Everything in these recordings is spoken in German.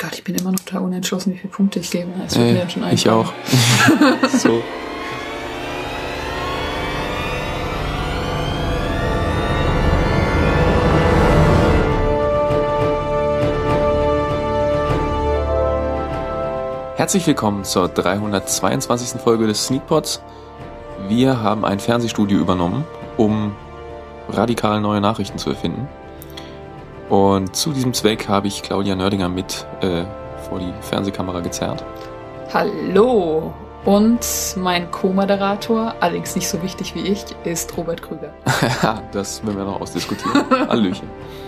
Gott, ich bin immer noch da unentschlossen, wie viele Punkte ich gebe. Das wird mir dann schon ich auch. So. Herzlich willkommen zur 322. Folge des Sneakpods. Wir haben ein Fernsehstudio übernommen, um radikal neue Nachrichten zu erfinden. Und zu diesem Zweck habe ich Claudia Nördinger mit vor die Fernsehkamera gezerrt. Hallo! Und mein Co-Moderator, allerdings nicht so wichtig wie ich, ist Robert Krüger. Das werden wir noch ausdiskutieren. Hallöchen.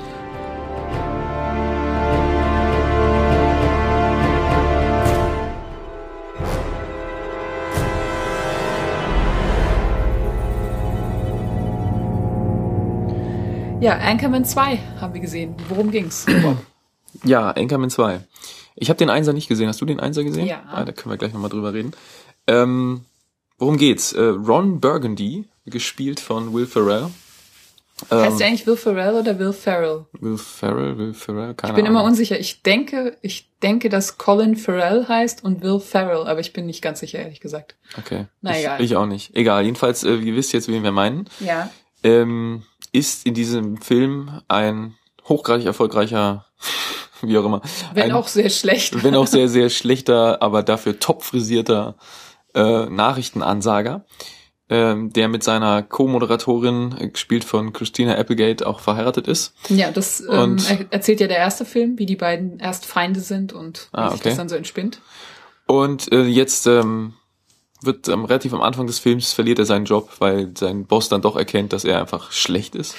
Ja, Anchorman 2 haben wir gesehen. Worum ging's? Ja, Anchorman 2. Ich habe den Einser nicht gesehen. Hast du den Einser gesehen? Ja. Da können wir gleich nochmal drüber reden. Worum geht's? Ron Burgundy, gespielt von Will Ferrell. Heißt der eigentlich Will Ferrell oder Will Ferrell? Will Ferrell, keine Ahnung. Ich bin immer unsicher. Ich denke, dass Colin Farrell heißt und Will Ferrell, aber ich bin nicht ganz sicher, ehrlich gesagt. Okay. Na egal. Ich auch nicht. Egal, jedenfalls, ihr wisst jetzt, wen wir meinen. Ja. Ist in diesem Film ein hochgradig erfolgreicher, wie auch immer. Wenn auch sehr schlecht. Wenn auch sehr, sehr schlechter, aber dafür top frisierter Nachrichtenansager, der mit seiner Co-Moderatorin, gespielt von Christina Applegate, auch verheiratet ist. Ja, das erzählt ja der erste Film, wie die beiden erst Feinde sind und wie sich das dann so entspinnt. Und jetzt wird relativ am Anfang des Films verliert er seinen Job, weil sein Boss dann doch erkennt, dass er einfach schlecht ist.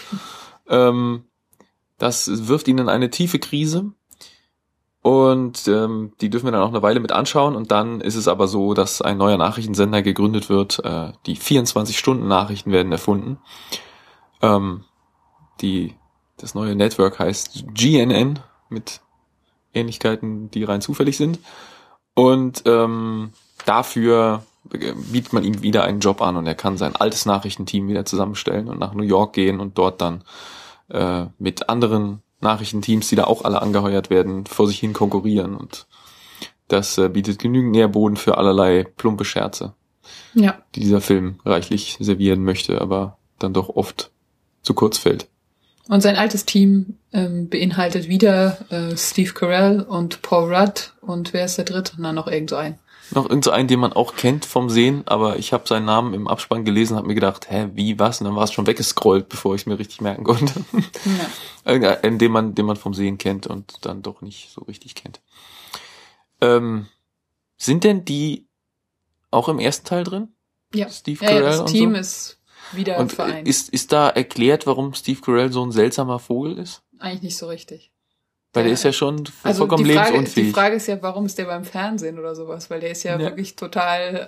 Das wirft ihn in eine tiefe Krise und die dürfen wir dann auch eine Weile mit anschauen und dann ist es aber so, dass ein neuer Nachrichtensender gegründet wird. Die 24-Stunden-Nachrichten werden erfunden. Das neue Network heißt GNN mit Ähnlichkeiten, die rein zufällig sind und dafür bietet man ihm wieder einen Job an und er kann sein altes Nachrichtenteam wieder zusammenstellen und nach New York gehen und dort dann mit anderen Nachrichtenteams, die da auch alle angeheuert werden, vor sich hin konkurrieren und das bietet genügend Nährboden für allerlei plumpe Scherze, die dieser Film reichlich servieren möchte, aber dann doch oft zu kurz fällt. Und sein altes Team beinhaltet wieder Steve Carell und Paul Rudd und wer ist der dritte? Na, noch irgend so ein. Noch irgend so einen, den man auch kennt vom Sehen, aber ich habe seinen Namen im Abspann gelesen und habe mir gedacht, wie, was? Und dann war es schon weggescrollt, bevor ich es mir richtig merken konnte. Ja. Den man vom Sehen kennt und dann doch nicht so richtig kennt. Sind denn die auch im ersten Teil drin? Ja. Steve Carell das und Team so? ist wieder und vereint. Ist da erklärt, warum Steve Carell so ein seltsamer Vogel ist? Eigentlich nicht so richtig. Weil der ist ja schon vollkommen lebensunfähig. Die Frage ist ja, warum ist der beim Fernsehen oder sowas? Weil der ist ja wirklich total,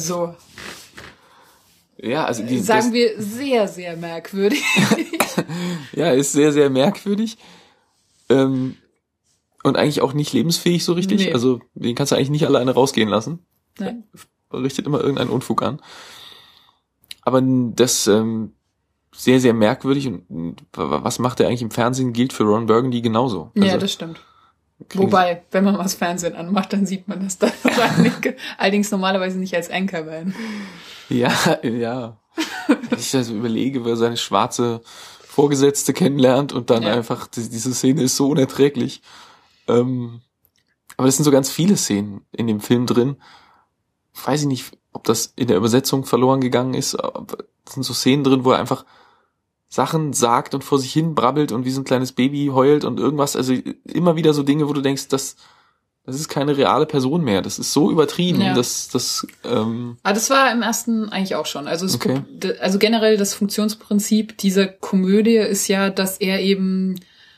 sagen wir, sehr, sehr merkwürdig. Ja, ist sehr, sehr merkwürdig. Und eigentlich auch nicht lebensfähig so richtig. Nee. Also den kannst du eigentlich nicht alleine rausgehen lassen. Nein. Er richtet immer irgendeinen Unfug an. Aber das sehr, sehr merkwürdig und was macht er eigentlich im Fernsehen, gilt für Ron Burgundy genauso. Also, ja, das stimmt. Wobei, wenn man was Fernsehen anmacht, dann sieht man das da allerdings normalerweise nicht als Anchorman. Ja. Wenn ich das überlege, wer seine schwarze Vorgesetzte kennenlernt und dann einfach, diese Szene ist so unerträglich. Aber es sind so ganz viele Szenen in dem Film drin. Weiß ich nicht, ob das in der Übersetzung verloren gegangen ist. Es sind so Szenen drin, wo er einfach Sachen sagt und vor sich hin brabbelt und wie so ein kleines Baby heult und irgendwas. Also immer wieder so Dinge, wo du denkst, das ist keine reale Person mehr. Das ist so übertrieben. Ja. Das war im ersten eigentlich auch schon. Also also generell das Funktionsprinzip dieser Komödie ist ja, dass er eben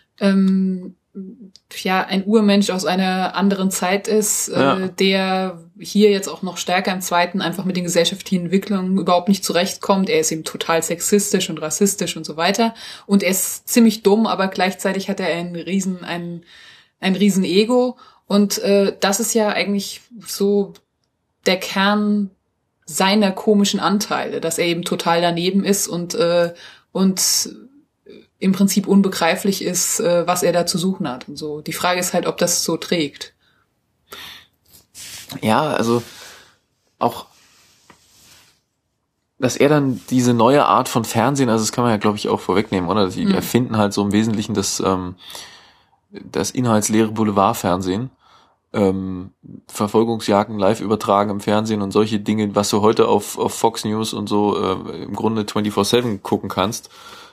ein Urmensch aus einer anderen Zeit ist, der hier jetzt auch noch stärker im zweiten einfach mit den gesellschaftlichen Entwicklungen überhaupt nicht zurechtkommt. Er ist eben total sexistisch und rassistisch und so weiter. Und er ist ziemlich dumm, aber gleichzeitig hat er ein riesen Ego. Und das ist ja eigentlich so der Kern seiner komischen Anteile, dass er eben total daneben ist und im Prinzip unbegreiflich ist, was er da zu suchen hat und so. Die Frage ist halt, ob das so trägt. Ja, also auch, dass er dann diese neue Art von Fernsehen, also das kann man ja, glaube ich, auch vorwegnehmen, oder? Die erfinden halt so im Wesentlichen das inhaltsleere Boulevardfernsehen, Verfolgungsjagden live übertragen im Fernsehen und solche Dinge, was du heute auf Fox News und so im Grunde 24/7 gucken kannst.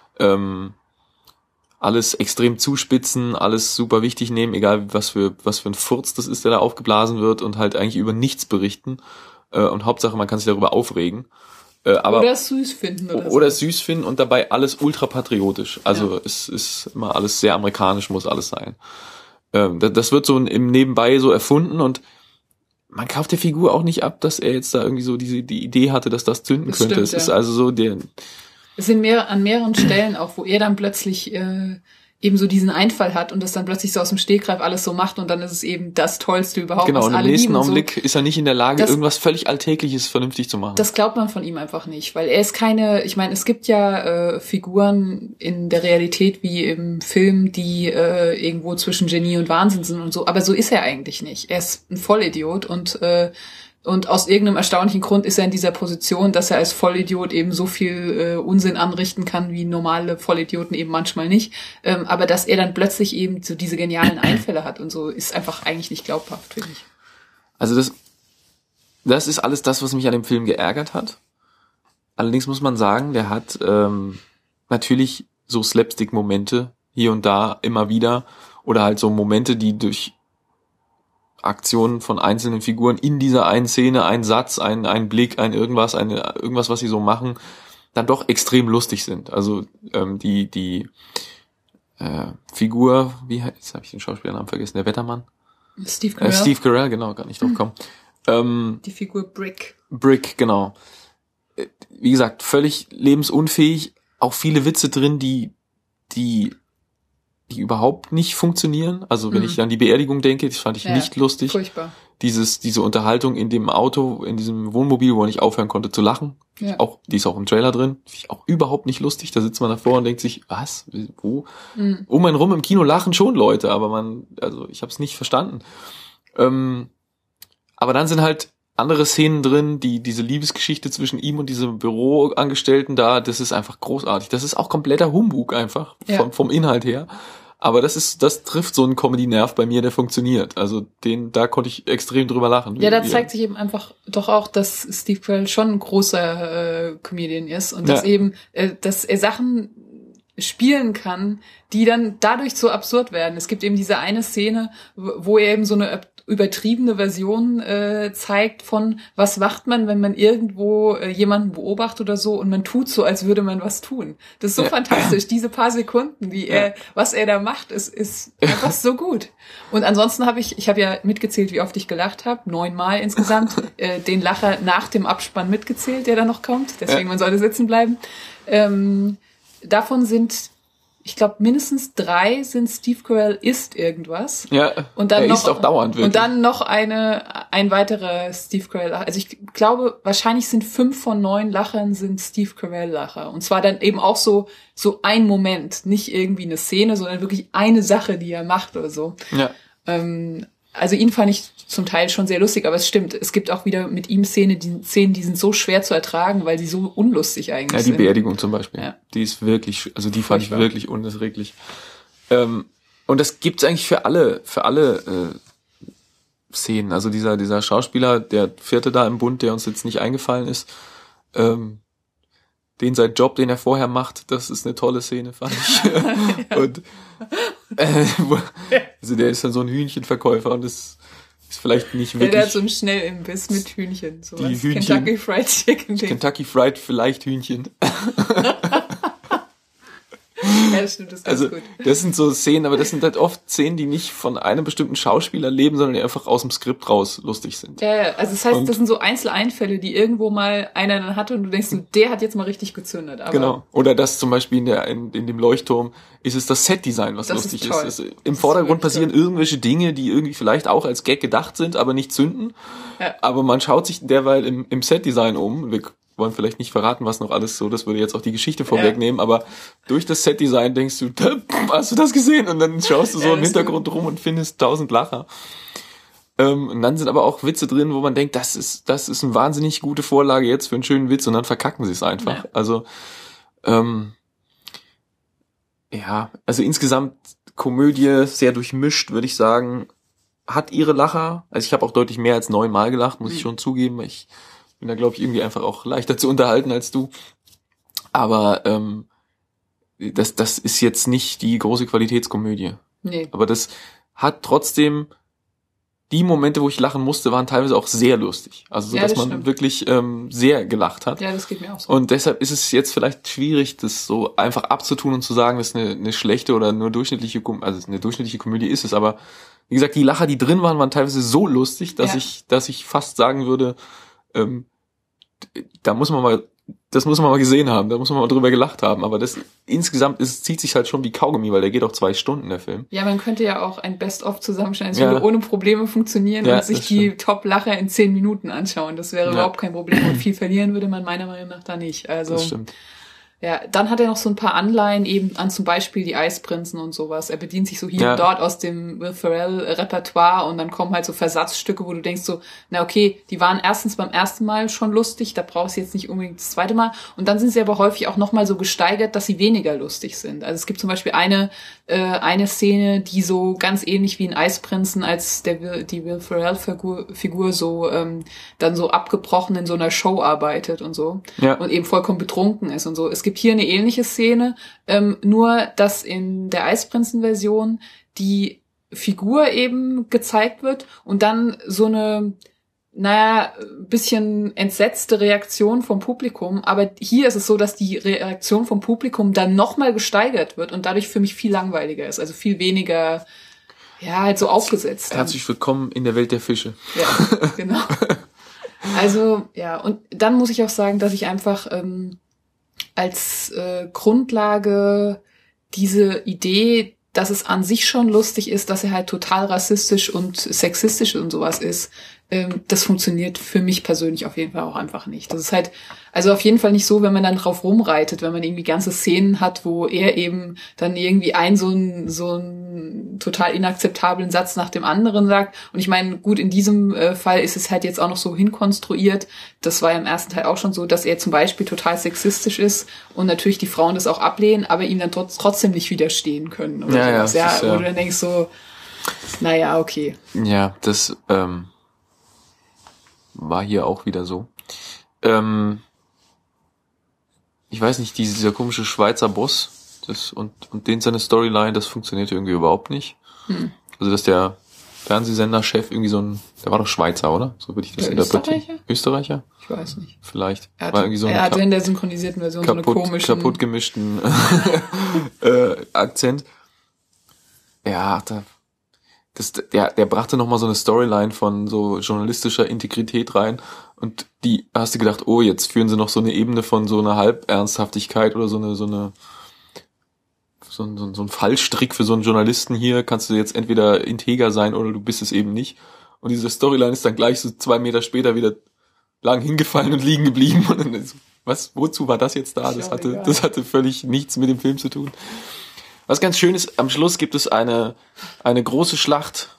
Alles extrem zuspitzen, alles super wichtig nehmen, egal was für ein Furz das ist, der da aufgeblasen wird, und halt eigentlich über nichts berichten. Und Hauptsache, man kann sich darüber aufregen. Aber oder es süß finden. Oder es süß finden und dabei alles ultrapatriotisch. Also es ist immer alles sehr amerikanisch, muss alles sein. Das wird so im Nebenbei so erfunden, und man kauft der Figur auch nicht ab, dass er jetzt da irgendwie so die Idee hatte, dass das zünden könnte. Stimmt, es ist also so es sind an mehreren Stellen auch, wo er dann plötzlich eben so diesen Einfall hat und das dann plötzlich so aus dem Stegreif alles so macht, und dann ist es eben das Tollste überhaupt. Genau, und im nächsten Augenblick so. Ist er nicht in der Lage, irgendwas völlig Alltägliches vernünftig zu machen. Das glaubt man von ihm einfach nicht, weil er ist ich meine, es gibt ja Figuren in der Realität wie im Film, die irgendwo zwischen Genie und Wahnsinn sind und so, aber so ist er eigentlich nicht. Er ist ein Vollidiot, und aus irgendeinem erstaunlichen Grund ist er in dieser Position, dass er als Vollidiot eben so viel Unsinn anrichten kann, wie normale Vollidioten eben manchmal nicht. Aber dass er dann plötzlich eben so diese genialen Einfälle hat und so, ist einfach eigentlich nicht glaubhaft, finde ich. Also das ist alles das, was mich an dem Film geärgert hat. Allerdings muss man sagen, der hat natürlich so Slapstick-Momente hier und da immer wieder, oder halt so Momente, die durch Aktionen von einzelnen Figuren in dieser einen Szene, ein Satz, ein Blick, irgendwas, was sie so machen, dann doch extrem lustig sind. Also die Figur, jetzt habe ich den Schauspielernamen vergessen, der Wettermann? Steve Carell. Steve Carell, genau, gar nicht drauf kommen. Die Figur Brick. Brick, genau. Wie gesagt, völlig lebensunfähig, auch viele Witze drin, die überhaupt nicht funktionieren. Also wenn ich an die Beerdigung denke, das fand ich nicht lustig. Furchtbar. Diese Unterhaltung in dem Auto, in diesem Wohnmobil, wo er nicht aufhören konnte zu lachen, die ist auch im Trailer drin, finde ich auch überhaupt nicht lustig. Da sitzt man davor und denkt sich, was? Wo? Um einen rum im Kino lachen schon Leute, aber ich habe es nicht verstanden. Aber dann sind halt andere Szenen drin, diese Liebesgeschichte zwischen ihm und diesem Büroangestellten da, das ist einfach großartig. Das ist auch kompletter Humbug einfach, vom Inhalt her. Aber das trifft so einen Comedy-Nerv bei mir, der funktioniert. Also da konnte ich extrem drüber lachen. Ja, da zeigt sich eben einfach doch auch, dass Steve Carell schon ein großer Comedian ist und dass er Sachen spielen kann, die dann dadurch so absurd werden. Es gibt eben diese eine Szene, wo er eben so eine übertriebene Version zeigt von, was macht man, wenn man irgendwo jemanden beobachtet oder so, und man tut so, als würde man was tun. Das ist so fantastisch. Diese paar Sekunden, was er da macht, ist einfach so gut. Und ansonsten habe ich ja mitgezählt, wie oft ich gelacht habe, 9-mal insgesamt, den Lacher nach dem Abspann mitgezählt, der da noch kommt. Deswegen, man sollte sitzen bleiben. Davon sind, ich glaube, mindestens 3 sind Steve Carell isst irgendwas. Ja, und dann er isst auch dauernd wirklich. Und dann noch ein weiterer Steve Carell Lacher. Also ich glaube, wahrscheinlich sind 5 von 9 Lachern sind Steve Carell Lacher. Und zwar dann eben auch so ein Moment. Nicht irgendwie eine Szene, sondern wirklich eine Sache, die er macht oder so. Ja. Also ihn fand ich zum Teil schon sehr lustig, aber es stimmt, es gibt auch wieder mit ihm Szenen, die sind so schwer zu ertragen, weil sie so unlustig eigentlich sind. Ja, die Beerdigung zum Beispiel. Ja. Die ist wirklich, also die fand ich wirklich unerträglich. Und das gibt's eigentlich für alle Szenen. Also dieser Schauspieler, der 4. da im Bund, der uns jetzt nicht eingefallen ist, sein Job, den er vorher macht, das ist eine tolle Szene, fand ich. Und also der ist dann so ein Hühnchenverkäufer, und das ist vielleicht nicht wirklich... Der hat so einen Schnellimbiss mit Hühnchen. Sowas. Die Hühnchen. Kentucky Fried Chicken. Kentucky Fried, vielleicht Hühnchen. Ja, das stimmt, das ist ganz gut. Das sind so Szenen, aber das sind halt oft Szenen, die nicht von einem bestimmten Schauspieler leben, sondern die einfach aus dem Skript raus lustig sind. Ja, also das heißt, das sind so Einzeleinfälle, die irgendwo mal einer dann hatte und du denkst, der hat jetzt mal richtig gezündet. Aber genau. Oder das zum Beispiel in dem Leuchtturm ist es das Setdesign, was lustig ist. Im Vordergrund passieren irgendwelche Dinge, die irgendwie vielleicht auch als Gag gedacht sind, aber nicht zünden. Ja. Aber man schaut sich derweil im Setdesign um. Wir wollen vielleicht nicht verraten, was noch alles so, das würde jetzt auch die Geschichte vorwegnehmen, aber durch das Setdesign denkst du, hast du das gesehen? Und dann schaust du so im Hintergrund rum und findest 1000 Lacher. Und dann sind aber auch Witze drin, wo man denkt, das ist eine wahnsinnig gute Vorlage jetzt für einen schönen Witz und dann verkacken sie es einfach. Ja. Also, also insgesamt Komödie sehr durchmischt, würde ich sagen, hat ihre Lacher. Also ich habe auch deutlich mehr als 9 Mal gelacht, muss ich schon zugeben. Ich bin da, glaube ich, irgendwie einfach auch leichter zu unterhalten als du. Aber das ist jetzt nicht die große Qualitätskomödie. Nee. Aber das hat trotzdem, die Momente, wo ich lachen musste, waren teilweise auch sehr lustig. Also so, dass man wirklich sehr gelacht hat. Ja, das geht mir auch so. Und deshalb ist es jetzt vielleicht schwierig, das so einfach abzutun und zu sagen, das ist eine schlechte oder nur durchschnittliche eine durchschnittliche Komödie ist es. Aber wie gesagt, die Lacher, die drin waren teilweise so lustig, dass ich fast sagen würde, das muss man mal gesehen haben, da muss man mal drüber gelacht haben, aber das insgesamt zieht sich halt schon wie Kaugummi, weil der geht auch 2 Stunden, der Film. Ja, man könnte ja auch ein Best-of zusammenstellen, es würde ohne Probleme funktionieren und sich die Top-Lacher in 10 Minuten anschauen, das wäre überhaupt kein Problem und viel verlieren würde man meiner Meinung nach da nicht. Also das stimmt. Ja, dann hat er noch so ein paar Anleihen eben an zum Beispiel die Eisprinzen und sowas. Er bedient sich so hier und dort aus dem Will Ferrell Repertoire und dann kommen halt so Versatzstücke, wo du denkst so, na okay, die waren erstens beim ersten Mal schon lustig, da brauchst du jetzt nicht unbedingt das zweite Mal. Und dann sind sie aber häufig auch nochmal so gesteigert, dass sie weniger lustig sind. Also es gibt zum Beispiel eine Szene, die so ganz ähnlich wie in Eisprinzen, als die Will Ferrell Figur so dann so abgebrochen in so einer Show arbeitet und so und eben vollkommen betrunken ist und so. Es gibt hier eine ähnliche Szene, nur dass in der Eisprinzen-Version die Figur eben gezeigt wird und dann so eine, bisschen entsetzte Reaktion vom Publikum. Aber hier ist es so, dass die Reaktion vom Publikum dann nochmal gesteigert wird und dadurch für mich viel langweiliger ist. Also viel weniger, halt so aufgesetzt. Herzlich willkommen in der Welt der Fische. Ja, genau. Also, und dann muss ich auch sagen, dass ich einfach als Grundlage diese Idee, dass es an sich schon lustig ist, dass er halt total rassistisch und sexistisch und sowas ist, das funktioniert für mich persönlich auf jeden Fall auch einfach nicht. Das ist halt, also auf jeden Fall nicht so, wenn man dann drauf rumreitet, wenn man irgendwie ganze Szenen hat, wo er eben dann irgendwie so einen total inakzeptablen Satz nach dem anderen sagt. Und ich meine, gut, in diesem Fall ist es halt jetzt auch noch so hinkonstruiert, das war ja im ersten Teil auch schon so, dass er zum Beispiel total sexistisch ist und natürlich die Frauen das auch ablehnen, aber ihm dann trotzdem nicht widerstehen können. Oder sowas. Wo du dann denkst so, okay. Ja, das war hier auch wieder so. Ich weiß nicht, dieser komische Schweizer Boss, und den seine Storyline, das funktioniert irgendwie überhaupt nicht. Also, dass der Fernsehsender-Chef irgendwie der war doch Schweizer, oder? So würde ich das interpretieren. Österreicher? Ich weiß nicht. Vielleicht. Er hatte in der synchronisierten Version so eine komische... kaputt gemischten Akzent. Ja, der brachte nochmal so eine Storyline von so journalistischer Integrität rein und die hast du gedacht, oh, jetzt führen sie noch so eine Ebene von so einer Halbernsthaftigkeit oder so ein Fallstrick für so einen Journalisten hier, kannst du jetzt entweder integer sein oder du bist es eben nicht. Und diese Storyline ist dann gleich so 2 Meter später wieder lang hingefallen und liegen geblieben und dann ist, wozu war das jetzt da? Das hatte völlig nichts mit dem Film zu tun. Was ganz schön ist, am Schluss gibt es eine große Schlacht,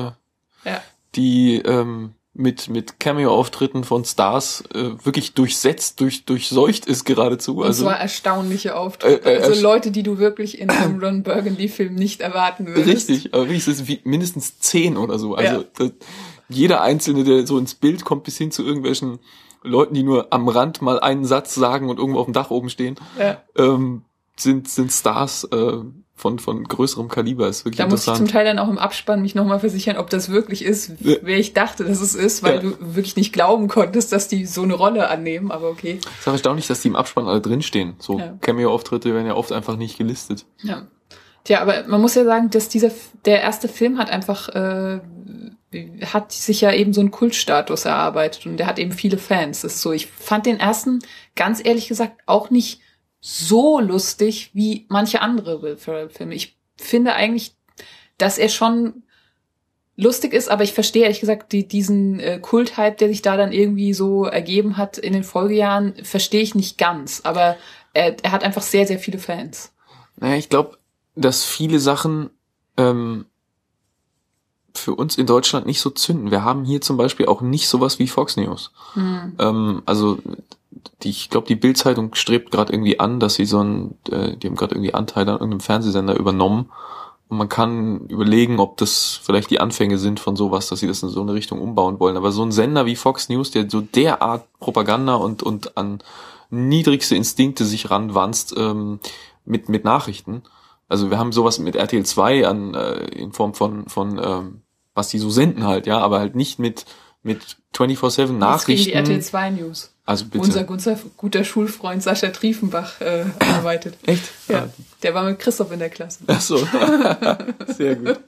die mit Cameo-Auftritten von Stars wirklich durchseucht ist geradezu. Und zwar erstaunliche Auftritte. Also Leute, die du wirklich in einem Ron Burgundy-Film nicht erwarten würdest. Richtig, aber wirklich, das ist mindestens 10 oder so. Also jeder Einzelne, der so ins Bild kommt, bis hin zu irgendwelchen Leuten, die nur am Rand mal einen Satz sagen und irgendwo auf dem Dach oben stehen, sind Stars von größerem Kaliber. Ist wirklich interessant. Da muss ich zum Teil dann auch im Abspann mich nochmal versichern, ob das wirklich ist, wer ich dachte, dass es ist, weil du wirklich nicht glauben konntest, dass die so eine Rolle annehmen, aber okay. Es ist auch erstaunlich, dass die im Abspann alle drinstehen. So Cameo-Auftritte werden ja oft einfach nicht gelistet. Ja. Tja, aber man muss ja sagen, dass der erste Film hat einfach hat sich ja eben so einen Kultstatus erarbeitet und der hat eben viele Fans. Das ist so, ich fand den ersten, ganz ehrlich gesagt, auch nicht so lustig wie manche andere Will Ferrell-Filme. Ich finde eigentlich, dass er schon lustig ist, aber ich verstehe ehrlich gesagt diesen Kulthype, der sich da dann irgendwie so ergeben hat in den Folgejahren, verstehe ich nicht ganz. Aber er hat einfach sehr, sehr viele Fans. Naja, ich glaube, dass viele Sachen für uns in Deutschland nicht so zünden. Wir haben hier zum Beispiel auch nicht sowas wie Fox News. Also ich glaube, die Bild-Zeitung strebt gerade irgendwie an, dass sie die haben gerade irgendwie Anteile an irgendeinem Fernsehsender übernommen. Und man kann überlegen, ob das vielleicht die Anfänge sind von sowas, dass sie das in so eine Richtung umbauen wollen. Aber so ein Sender wie Fox News, der so derart Propaganda und an niedrigste Instinkte sich ranwanzt, mit Nachrichten. Also wir haben sowas mit RTL 2 in Form von was die so senden halt, ja, aber halt nicht mit 24/7 Nachrichten. Die RTL 2 News. Also bitte. Unser guter Schulfreund Sascha Triefenbach arbeitet. Echt? Ja, der war mit Christoph in der Klasse. Ach so. Sehr gut.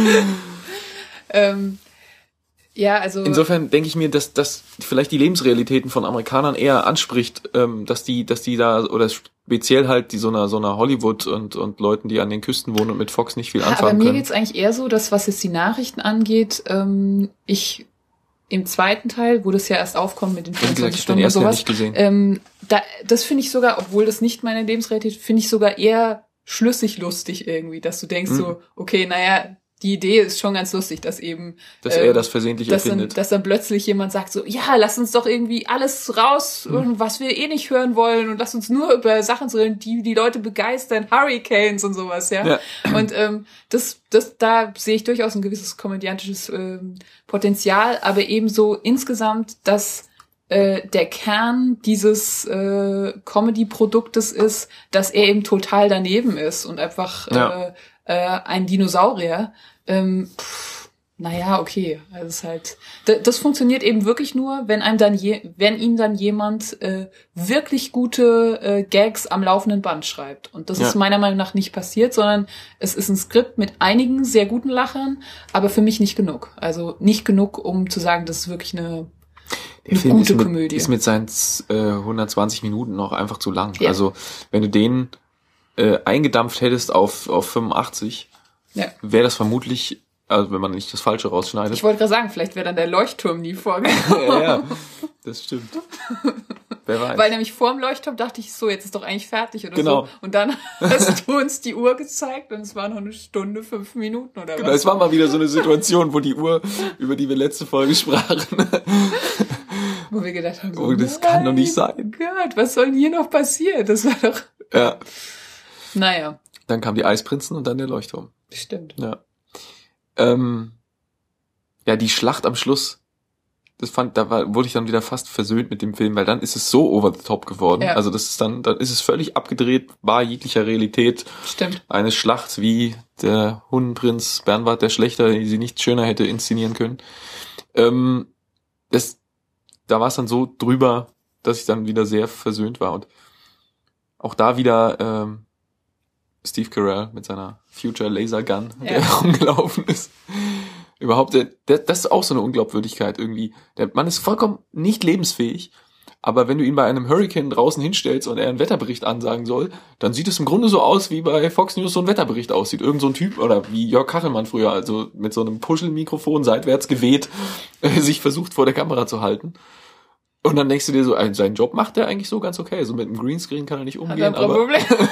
Ja, also insofern denke ich mir, dass vielleicht die Lebensrealitäten von Amerikanern eher anspricht, dass die da, oder speziell halt so einer Hollywood und Leuten, die an den Küsten wohnen und mit Fox nicht viel anfangen können. Aber mir geht's eigentlich eher so, dass was jetzt die Nachrichten angeht, ich im zweiten Teil, wo das ja erst aufkommt mit den 24 Stunden und sowas, das finde ich sogar, obwohl das nicht meine Lebensrealität, finde ich sogar eher schlüssig lustig irgendwie, dass du denkst so, okay, naja, die Idee ist schon ganz lustig, dass eben er das versehentlich erfindet. Dass dann plötzlich jemand sagt so, ja, lass uns doch irgendwie alles raus, was wir eh nicht hören wollen und lass uns nur über Sachen reden, die Leute begeistern, Hurricanes und sowas, ja. Und da sehe ich durchaus ein gewisses komödiantisches Potenzial, aber ebenso insgesamt, dass der Kern dieses Comedy-Produktes ist, dass er eben total daneben ist und einfach ein Dinosaurier. Naja, okay. Also es ist halt, das funktioniert eben wirklich nur, wenn ihm dann jemand wirklich gute Gags am laufenden Band schreibt. Und das ist meiner Meinung nach nicht passiert, sondern es ist ein Skript mit einigen sehr guten Lachern, aber für mich nicht genug. Also nicht genug, um zu sagen, das ist wirklich eine gute Komödie. Ist mit seinen 120 Minuten noch einfach zu lang. Ja. Also wenn du den eingedampft hättest auf 85, wäre das vermutlich, also wenn man nicht das Falsche rausschneidet. Ich wollte gerade sagen, vielleicht wäre dann der Leuchtturm nie vorgekommen. ja, das stimmt. Wer weiß. Weil nämlich vor dem Leuchtturm dachte ich so, jetzt ist doch eigentlich fertig oder so. Und dann hast du uns die Uhr gezeigt und es war noch 1 Stunde, 5 Minuten oder was. Genau, es war mal wieder so eine Situation, wo die Uhr, über die wir letzte Folge sprachen, wo wir gedacht haben, so, das kann doch nicht sein. Gott, was soll denn hier noch passieren? Das war doch... Ja. Naja. Dann kam die Eisprinzen und dann der Leuchtturm. Stimmt. Ja. Die Schlacht am Schluss, wurde ich dann wieder fast versöhnt mit dem Film, weil dann ist es so over the top geworden. Ja. Also das ist dann ist es völlig abgedreht, bar jeglicher Realität. Stimmt. Eine Schlacht wie der Hundenprinz Bernward der Schlechter, die sie nicht schöner hätte inszenieren können. Da war es dann so drüber, dass ich dann wieder sehr versöhnt war. Und auch da wieder Steve Carell mit seiner Future Laser Gun, der rumgelaufen ist. Überhaupt, das ist auch so eine Unglaubwürdigkeit irgendwie. Der Mann ist vollkommen nicht lebensfähig, aber wenn du ihn bei einem Hurricane draußen hinstellst und er einen Wetterbericht ansagen soll, dann sieht es im Grunde so aus, wie bei Fox News so ein Wetterbericht aussieht. Irgend so ein Typ, oder wie Jörg Kachelmann früher, also mit so einem Puschelmikrofon seitwärts geweht, sich versucht vor der Kamera zu halten. Und dann denkst du dir so, seinen Job macht er eigentlich so ganz okay. So mit einem Greenscreen kann er nicht umgehen, aber...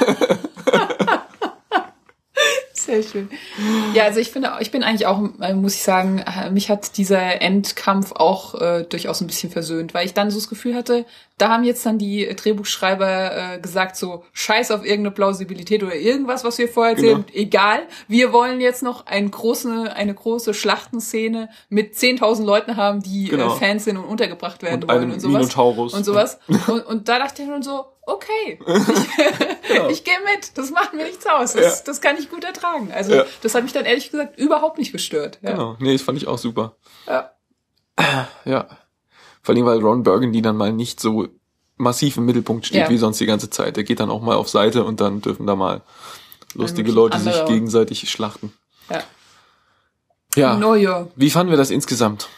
Sehr schön. Ja, also ich bin eigentlich auch, muss ich sagen, mich hat dieser Endkampf auch durchaus ein bisschen versöhnt, weil ich dann so das Gefühl hatte, da haben jetzt dann die Drehbuchschreiber gesagt so, scheiß auf irgendeine Plausibilität oder irgendwas, was wir vorher erzählen, egal, wir wollen jetzt noch eine große Schlachtenszene mit 10.000 Leuten haben, die Fans sind und untergebracht werden wollen und sowas. Minotaurus. Und sowas. Und da dachte ich dann so, okay, ich gehe mit, das macht mir nichts aus, das kann ich gut ertragen. Also das hat mich dann ehrlich gesagt überhaupt nicht gestört. Ja. Genau, nee, das fand ich auch super. Ja. Ja. Vor allem, weil Ron Burgundy dann mal nicht so massiv im Mittelpunkt steht wie sonst die ganze Zeit. Der geht dann auch mal auf Seite und dann dürfen da mal lustige Leute sich gegenseitig schlachten. Ja. Ja. Wie fanden wir das insgesamt?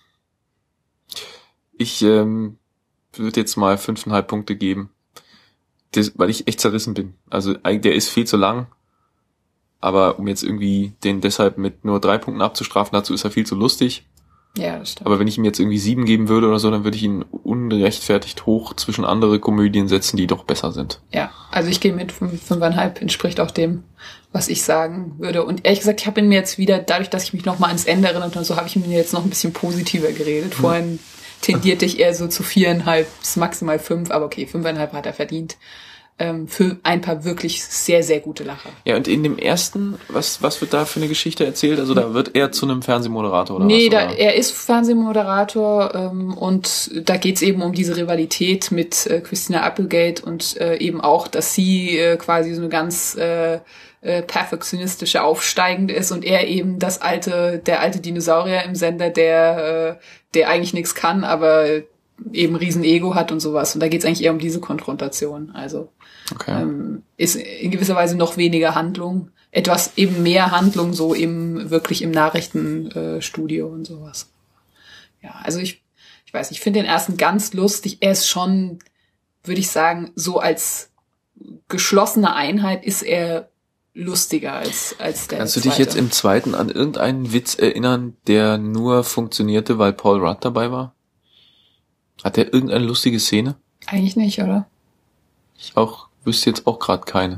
Ich würde jetzt mal 5,5 Punkte geben. Weil ich echt zerrissen bin. Also der ist viel zu lang, aber um jetzt irgendwie den deshalb mit nur 3 Punkten abzustrafen, dazu ist er viel zu lustig. Ja, das stimmt. Aber wenn ich ihm jetzt irgendwie 7 geben würde oder so, dann würde ich ihn ungerechtfertigt hoch zwischen andere Komödien setzen, die doch besser sind. Ja, also ich gehe mit 5,5, entspricht auch dem, was ich sagen würde. Und ehrlich gesagt, ich habe ihn mir jetzt wieder, dadurch, dass ich mich nochmal ans Ende erinnert und so, habe ich mir jetzt noch ein bisschen positiver geredet. Vorhin tendierte ich eher so zu 4,5 bis maximal 5, aber okay, 5,5 hat er verdient. Für ein paar wirklich sehr, sehr gute Lacher. Ja, und in dem ersten, was wird da für eine Geschichte erzählt? Also da wird er zu einem Fernsehmoderator oder nee, was? Nee, er ist Fernsehmoderator und da geht's eben um diese Rivalität mit Christina Applegate und eben auch, dass sie quasi so eine ganz perfektionistische Aufsteigende ist und er eben der alte Dinosaurier im Sender, der eigentlich nichts kann, aber eben riesen Ego hat und sowas. Und da geht's eigentlich eher um diese Konfrontation. Also ist in gewisser Weise noch weniger Handlung. Etwas eben mehr Handlung so wirklich im Nachrichtenstudio und sowas. Ja, also ich weiß nicht, ich finde den ersten ganz lustig. Er ist schon, würde ich sagen, so als geschlossene Einheit ist er lustiger als der Kannst du zweite. dich jetzt im zweiten an irgendeinen Witz erinnern, der nur funktionierte, weil Paul Rudd dabei war? Hat der irgendeine lustige Szene? Eigentlich nicht, oder? Ich wüsste jetzt auch gerade keine.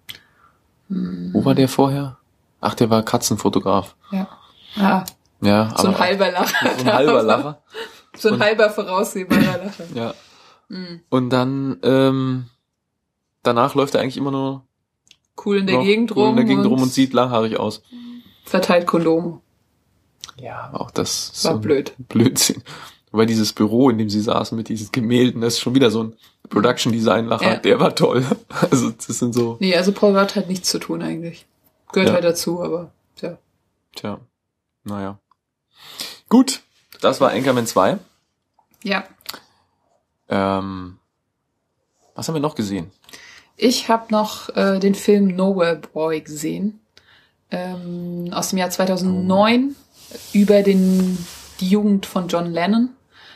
Wo war der vorher? Ach, der war Katzenfotograf. Ja. Ah, ja, so ein halber Lacher. So ein halber Lacher. So ein halber voraussehbarer Lacher. Ja. Und dann danach läuft er eigentlich immer nur cool in der Gegend rum und sieht langhaarig aus. Verteilt Kondome. Ja, auch das war so blöd. Blödsinn. Weil dieses Büro, in dem sie saßen mit diesen Gemälden, das ist schon wieder so ein Production-Design-Lacher, der war toll. Also das sind so... Nee, also Paul Rudd hat nichts zu tun eigentlich. Gehört halt dazu, aber tja. Tja, naja. Gut, das war Anchorman 2. Ja. Was haben wir noch gesehen? Ich habe noch den Film Nowhere Boy gesehen. Aus dem Jahr 2009 über die Jugend von John Lennon.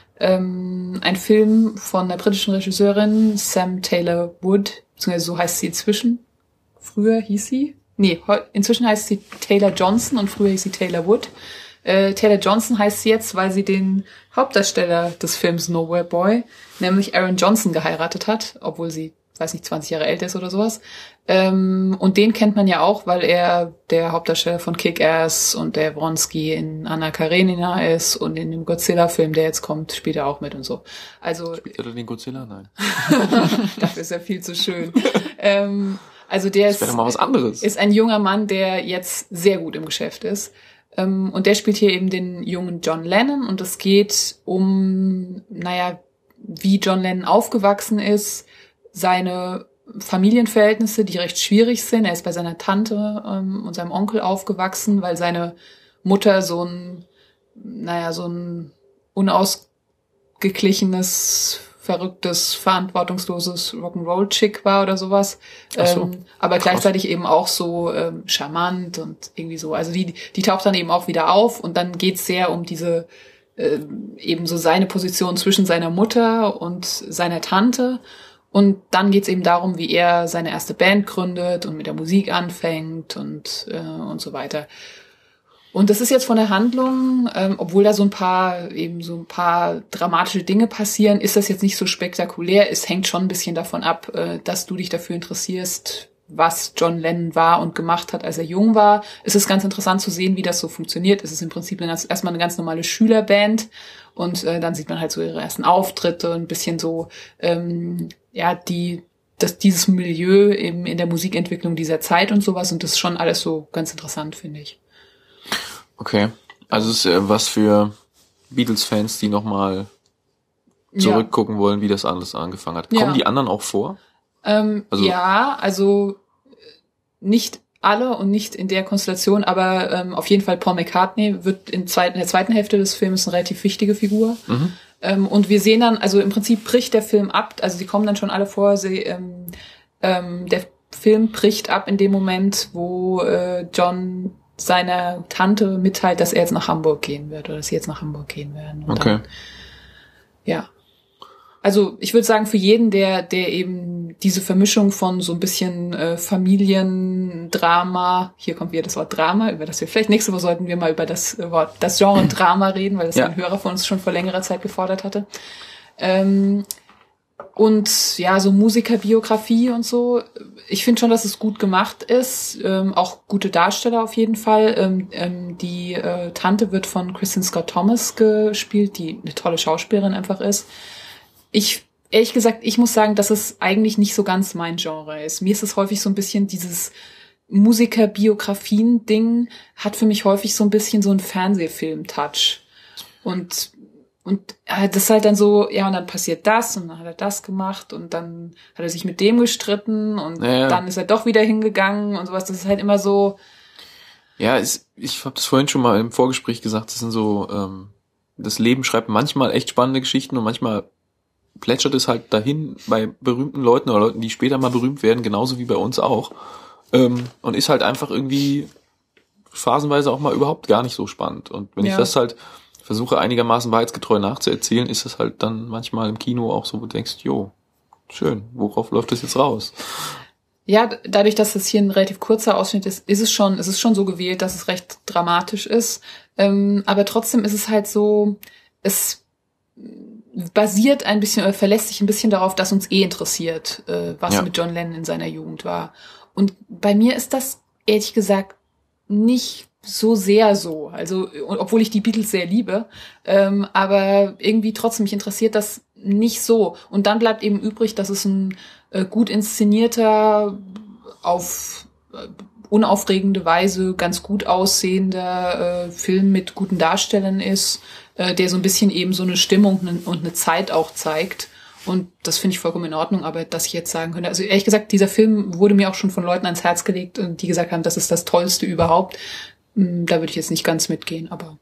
Ein Film von der britischen Regisseurin Sam Taylor Wood, beziehungsweise so heißt sie inzwischen. Früher hieß sie? Nee, inzwischen heißt sie Taylor Johnson und früher hieß sie Taylor Wood. Taylor Johnson heißt sie jetzt, weil sie den Hauptdarsteller des Films Nowhere Boy, nämlich Aaron Johnson, geheiratet hat, obwohl sie, weiß nicht, 20 Jahre älter ist oder sowas. Und den kennt man ja auch, weil er der Hauptdarsteller von Kick-Ass und der Wronski in Anna Karenina ist und in dem Godzilla-Film, der jetzt kommt, spielt er auch mit und so. Also spielt er den Godzilla? Nein. Dafür ist er viel zu schön. Also der das wäre doch mal was anderes. Ist ein junger Mann, der jetzt sehr gut im Geschäft ist. Und der spielt hier eben den jungen John Lennon und es geht um, wie John Lennon aufgewachsen ist, seine Familienverhältnisse, die recht schwierig sind. Er ist bei seiner Tante und seinem Onkel aufgewachsen, weil seine Mutter so ein unausgeglichenes, verrücktes, verantwortungsloses Rock'n'Roll-Chick war oder sowas. So. Aber gleichzeitig eben auch so charmant und irgendwie so. Also die taucht dann eben auch wieder auf und dann geht's sehr um diese eben so seine Position zwischen seiner Mutter und seiner Tante. Und dann geht's eben darum, wie er seine erste Band gründet und mit der Musik anfängt und so weiter. Und das ist jetzt von der Handlung, obwohl da so ein paar dramatische Dinge passieren, ist das jetzt nicht so spektakulär. Es hängt schon ein bisschen davon ab, dass du dich dafür interessierst, was John Lennon war und gemacht hat, als er jung war. Es ist ganz interessant zu sehen, wie das so funktioniert. Es ist im Prinzip erstmal eine ganz normale Schülerband und dann sieht man halt so ihre ersten Auftritte, ein bisschen so dieses Milieu eben in der Musikentwicklung dieser Zeit und sowas. Und das ist schon alles so ganz interessant, finde ich. Okay, also es ist was für Beatles-Fans, die nochmal zurückgucken wollen, wie das alles angefangen hat. Kommen die anderen auch vor? Also nicht alle und nicht in der Konstellation, aber auf jeden Fall Paul McCartney wird in der zweiten Hälfte des Films eine relativ wichtige Figur. Und wir sehen dann, also im Prinzip bricht der Film ab, also die kommen dann schon alle vor, der Film bricht ab in dem Moment, wo John seiner Tante mitteilt, dass er jetzt nach Hamburg gehen wird oder dass sie jetzt nach Hamburg gehen werden. Und okay. Dann, ja. Also ich würde sagen, für jeden, der eben diese Vermischung von so ein bisschen Familiendrama, hier kommt wieder das Wort Drama, über das wir vielleicht nächste Woche sollten wir mal über das Genre Drama reden, weil das ein Hörer von uns schon vor längerer Zeit gefordert hatte. Und ja, so Musikerbiografie und so. Ich finde schon, dass es gut gemacht ist. Auch gute Darsteller auf jeden Fall. Die Tante wird von Kristen Scott Thomas gespielt, die eine tolle Schauspielerin einfach ist. Ehrlich gesagt, ich muss sagen, dass es eigentlich nicht so ganz mein Genre ist. Mir ist es häufig so ein bisschen dieses Musikerbiografien-Ding hat für mich häufig so ein bisschen so einen Fernsehfilm-Touch. Und das ist halt dann so, ja, und dann passiert das und dann hat er das gemacht und dann hat er sich mit dem gestritten und dann ist er doch wieder hingegangen und sowas. Das ist halt immer so. Ja, ich habe das vorhin schon mal im Vorgespräch gesagt, das sind so, das Leben schreibt manchmal echt spannende Geschichten und manchmal plätschert es halt dahin bei berühmten Leuten oder Leuten, die später mal berühmt werden, genauso wie bei uns auch. Und ist halt einfach irgendwie phasenweise auch mal überhaupt gar nicht so spannend. Und wenn ich das halt versuche einigermaßen wahrheitsgetreu nachzuerzählen, ist es halt dann manchmal im Kino auch so, wo du denkst, jo, schön, worauf läuft das jetzt raus? Ja, dadurch, dass das hier ein relativ kurzer Ausschnitt ist, ist es schon so gewählt, dass es recht dramatisch ist. Aber trotzdem ist es halt so, es basiert ein bisschen oder verlässt sich ein bisschen darauf, dass uns interessiert, was mit John Lennon in seiner Jugend war. Und bei mir ist das ehrlich gesagt nicht so sehr so. Also, obwohl ich die Beatles sehr liebe, aber irgendwie trotzdem mich interessiert das nicht so. Und dann bleibt eben übrig, dass es ein gut inszenierter, auf unaufregende Weise ganz gut aussehender Film mit guten Darstellern ist, der so ein bisschen eben so eine Stimmung und eine Zeit auch zeigt. Und das finde ich vollkommen in Ordnung, aber dass ich jetzt sagen könnte, also ehrlich gesagt, dieser Film wurde mir auch schon von Leuten ans Herz gelegt, die gesagt haben, das ist das Tollste überhaupt. Da würde ich jetzt nicht ganz mitgehen, aber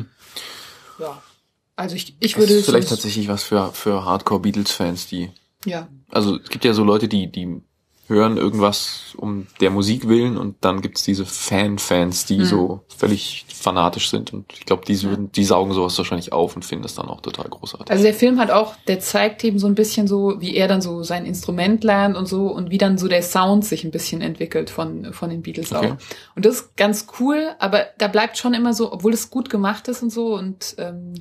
ja. Also ich würde... Das ist vielleicht tatsächlich was für Hardcore-Beatles-Fans, die... Ja. Also es gibt ja so Leute, die hören irgendwas um der Musik willen und dann gibt's diese Fans, die so völlig fanatisch sind und ich glaube, die saugen sowas wahrscheinlich auf und finden das dann auch total großartig. Also der Film der zeigt eben so ein bisschen so, wie er dann so sein Instrument lernt und so und wie dann so der Sound sich ein bisschen entwickelt von den Beatles auch. Und das ist ganz cool, aber da bleibt schon immer so, obwohl es gut gemacht ist und so und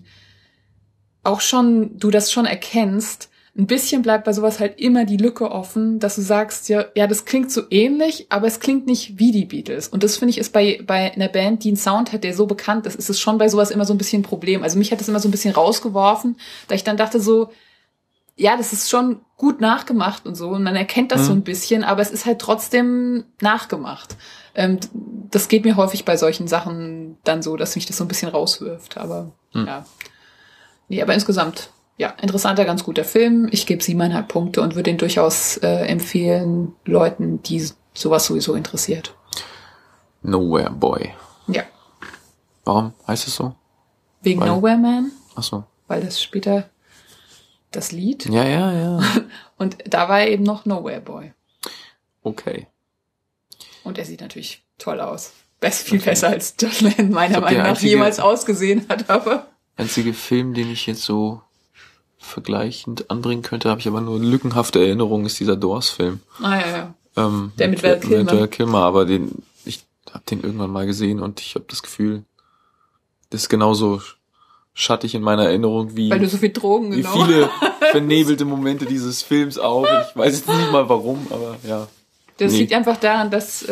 auch schon, du das schon erkennst, ein bisschen bleibt bei sowas halt immer die Lücke offen, dass du sagst, ja, das klingt so ähnlich, aber es klingt nicht wie die Beatles. Und das finde ich ist bei einer Band, die einen Sound hat, der so bekannt ist es schon bei sowas immer so ein bisschen ein Problem. Also mich hat das immer so ein bisschen rausgeworfen, da ich dann dachte so, ja, das ist schon gut nachgemacht und so und man erkennt das so ein bisschen, aber es ist halt trotzdem nachgemacht. Das geht mir häufig bei solchen Sachen dann so, dass mich das so ein bisschen rauswirft, aber ja. Nee, aber insgesamt ja, interessanter, ganz guter Film. Ich gebe 7,5 Punkte und würde ihn durchaus empfehlen, Leuten, die sowas sowieso interessiert. Nowhere Boy. Ja. Warum heißt es so? Wegen Nowhere Man. Ach so. Weil das später das Lied. Ja. Und da war er eben noch Nowhere Boy. Okay. Und er sieht natürlich toll aus. Viel besser als John Lennon meiner Meinung nach jemals ausgesehen hat, aber. Einzige Film, den ich jetzt so vergleichend anbringen könnte, habe ich aber nur lückenhafte Erinnerungen, ist dieser Doors-Film. Ja. Der mit Val Kilmer. Mit Val Kilmer, aber ich habe den irgendwann mal gesehen und ich habe das Gefühl, das ist genauso schattig in meiner Erinnerung wie... Weil du so viel Drogen genommen hast. Wie viele vernebelte Momente dieses Films auch. Ich weiß jetzt nicht mal warum, aber ja. Das liegt einfach daran, dass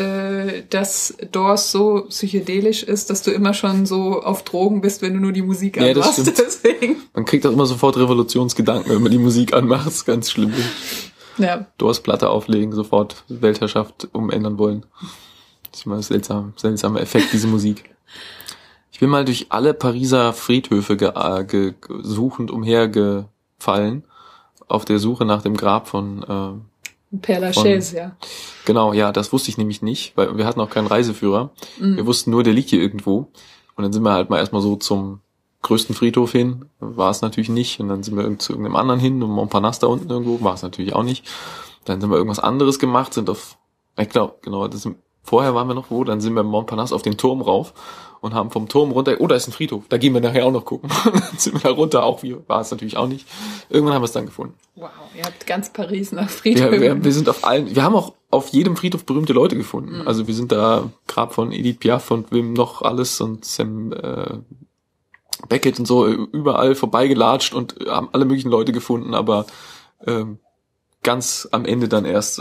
Doors so psychedelisch ist, dass du immer schon so auf Drogen bist, wenn du nur die Musik anmachst. Ja, das stimmt. Deswegen. Man kriegt auch immer sofort Revolutionsgedanken, wenn man die Musik anmacht. Das ist ganz schlimm. Ja. Doors Platte auflegen, sofort Weltherrschaft umändern wollen. Das ist immer ein seltsamer Effekt, diese Musik. Ich bin mal durch alle Pariser Friedhöfe suchend umhergefallen, auf der Suche nach dem Grab von Père Lachaise, ja. Genau, ja, das wusste ich nämlich nicht, weil wir hatten auch keinen Reiseführer. Wir wussten nur, der liegt hier irgendwo. Und dann sind wir halt mal erstmal so zum größten Friedhof hin. War es natürlich nicht. Und dann sind wir zu irgendeinem anderen hin, und Montparnasse da unten irgendwo. War es natürlich auch nicht. Dann sind wir irgendwas anderes gemacht, ich glaube, genau, vorher waren wir noch wo, dann sind wir im Montparnasse auf den Turm rauf. und haben vom Turm runter, da ist ein Friedhof, da gehen wir nachher auch noch gucken. Dann sind wir da runter, auch wie war es natürlich auch nicht. Irgendwann haben wir es dann gefunden. Wow, ihr habt ganz Paris nach Friedhöfen. Wir sind auf allen, wir haben auch auf jedem Friedhof berühmte Leute gefunden. Also wir sind da Grab von Edith Piaf und wem noch alles und Sam Beckett und so überall vorbeigelatscht und haben alle möglichen Leute gefunden, aber ganz am Ende dann erst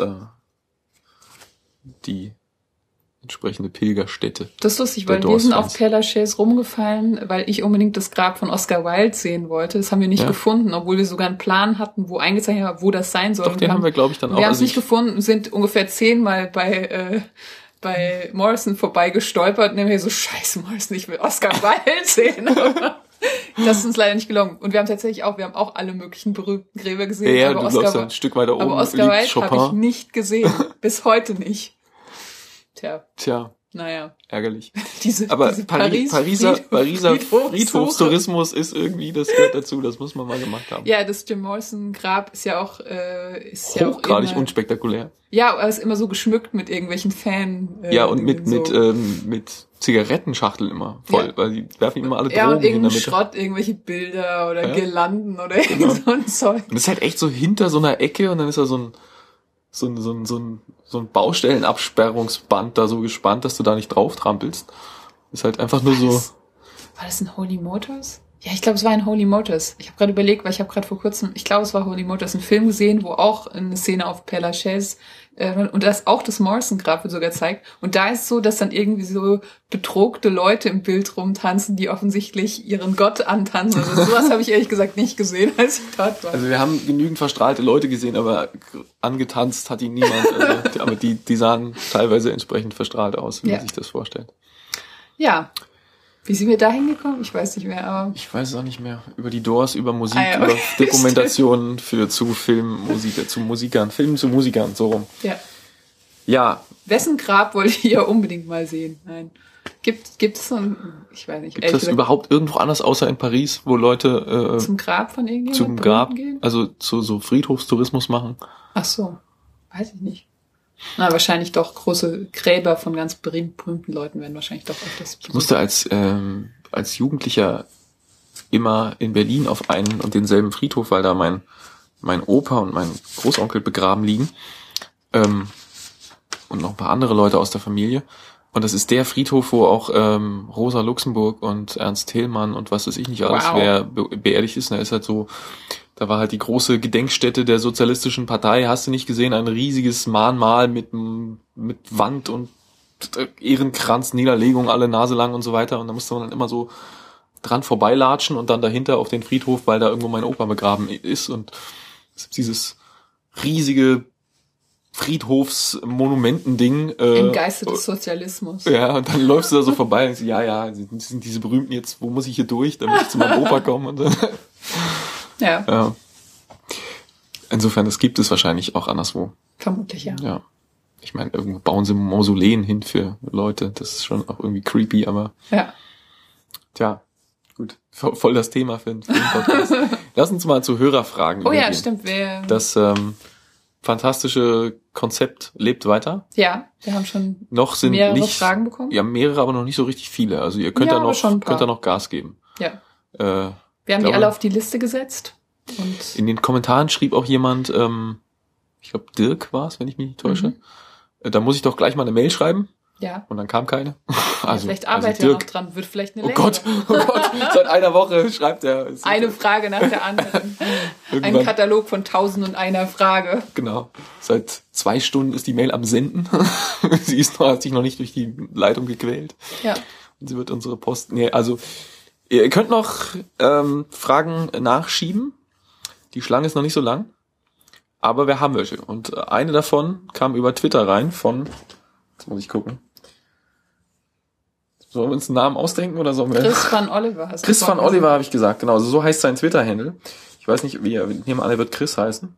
die entsprechende Pilgerstätte. Das ist lustig, weil wir sind auf Père Lachaise rumgefallen, weil ich unbedingt das Grab von Oscar Wilde sehen wollte. Das haben wir nicht gefunden, obwohl wir sogar einen Plan hatten, wo eingezeichnet war, wo das sein soll. Doch, den haben wir, glaube ich, dann auch. Wir haben es nicht gefunden, sind ungefähr 10-mal bei Morrison vorbeigestolpert und dann haben wir so, scheiße Morrison, ich will Oscar Wilde sehen. Das ist uns leider nicht gelungen. Und wir haben auch alle möglichen berühmten Gräber gesehen. Ja, aber du glaubst ein Stück weiter oben. Aber Oscar Wilde habe ich nicht gesehen. Bis heute nicht. Tja. Naja. Ärgerlich. Diese Pariser Friedhofstourismus ist irgendwie, das gehört dazu, das muss man mal gemacht haben. Ja, das Jim Morrison Grab ist ja auch hochgradig unspektakulär. Ja, aber es ist immer so geschmückt mit irgendwelchen ja, und mit Zigarettenschachteln immer voll, weil die werfen immer alle Drogen hin. Ja, und irgendein Schrott, irgendwelche Bilder oder Girlanden oder irgend so ein Zeug. Und das ist halt echt so hinter so einer Ecke und dann ist da so ein Baustellenabsperrungsband da so gespannt, dass du da nicht drauf trampelst. Ist halt einfach nur so. War das ein Holy Motors? Ja, ich glaube, es war ein Holy Motors. Ich habe gerade überlegt, weil ich habe gerade vor kurzem, ich glaube, es war Holy Motors, einen Film gesehen, wo auch eine Szene auf Père Lachaise und da ist auch das Morrison-Grab wird sogar gezeigt. Und da ist so, dass dann irgendwie so betrogte Leute im Bild rumtanzen, die offensichtlich ihren Gott antanzen. Also sowas habe ich ehrlich gesagt nicht gesehen, als ich dort war. Also wir haben genügend verstrahlte Leute gesehen, aber angetanzt hat ihn niemand. Also, aber die sahen teilweise entsprechend verstrahlt aus, wie man sich das vorstellt. Ja. Wie sind wir da hingekommen? Ich weiß nicht mehr, aber... Ich weiß es auch nicht mehr. Über die Doors, über Musik, über Dokumentationen zu Filmmusik, zu Musikern, Filmen zu Musikern, so rum. Ja. Wessen Grab wollt ihr unbedingt mal sehen? Nein. Gibt's so ein... Ich weiß nicht. Gibt es überhaupt irgendwo anders, außer in Paris, wo Leute... zum Grab von irgendjemandem zum Grab gehen? Also zu so Friedhofstourismus machen? Ach so. Weiß ich nicht. Na, wahrscheinlich doch große Gräber von ganz berühmten Leuten werden wahrscheinlich doch öfters besucht. Ich musste als Jugendlicher immer in Berlin auf einen und denselben Friedhof, weil da mein Opa und mein Großonkel begraben liegen. Und noch ein paar andere Leute aus der Familie. Und das ist der Friedhof, wo auch Rosa Luxemburg und Ernst Thälmann und was weiß ich nicht alles, wer beerdigt ist. Da ist halt so... Da war halt die große Gedenkstätte der Sozialistischen Partei, hast du nicht gesehen, ein riesiges Mahnmal mit Wand und Ehrenkranz, Niederlegung, alle Nase lang und so weiter. Und da musste man dann immer so dran vorbeilatschen und dann dahinter auf den Friedhof, weil da irgendwo mein Opa begraben ist. Und dieses riesige Friedhofsmonumenten-Ding. Im Geiste des Sozialismus. Ja, und dann läufst du da so vorbei und sagst, ja, sind diese Berühmten jetzt, wo muss ich hier durch, damit ich zu meinem Opa komme und so. Ja. Insofern, das gibt es wahrscheinlich auch anderswo. Vermutlich, ja. Ja. Ich meine, irgendwo bauen sie Mausoleen hin für Leute. Das ist schon auch irgendwie creepy, aber... Ja. Tja, gut. Voll das Thema für den Podcast. Lass uns mal zu Hörerfragen übergehen. Ja, stimmt. Das fantastische Konzept lebt weiter. Ja, wir haben schon mehrere Fragen bekommen. Ja, mehrere, aber noch nicht so richtig viele. Also ihr könnt da noch Gas geben. Ja. Wir haben die alle auf die Liste gesetzt. Und in den Kommentaren schrieb auch jemand, ich glaube Dirk war es, wenn ich mich nicht täusche. Da muss ich doch gleich mal eine Mail schreiben. Ja. Und dann kam keine. Also, vielleicht arbeitet er noch dran, wird vielleicht eine längere. Oh Gott, seit einer Woche schreibt er. Eine Frage nach der anderen. Ein Katalog von 1001 Frage. Genau. Seit 2 Stunden ist die Mail am Senden. Sie hat sich noch nicht durch die Leitung gequält. Ja. Und sie wird unsere Post... Nee, also... Ihr könnt noch Fragen nachschieben. Die Schlange ist noch nicht so lang. Aber wir haben welche. Und eine davon kam über Twitter rein von... Jetzt muss ich gucken. Sollen wir uns einen Namen ausdenken oder sollen wir... Chris van Oliver. Chris van Oliver habe ich gesagt. Genau, also so heißt sein Twitter-Handle. Ich weiß nicht, wie er... Ich nehme an, er wird Chris heißen.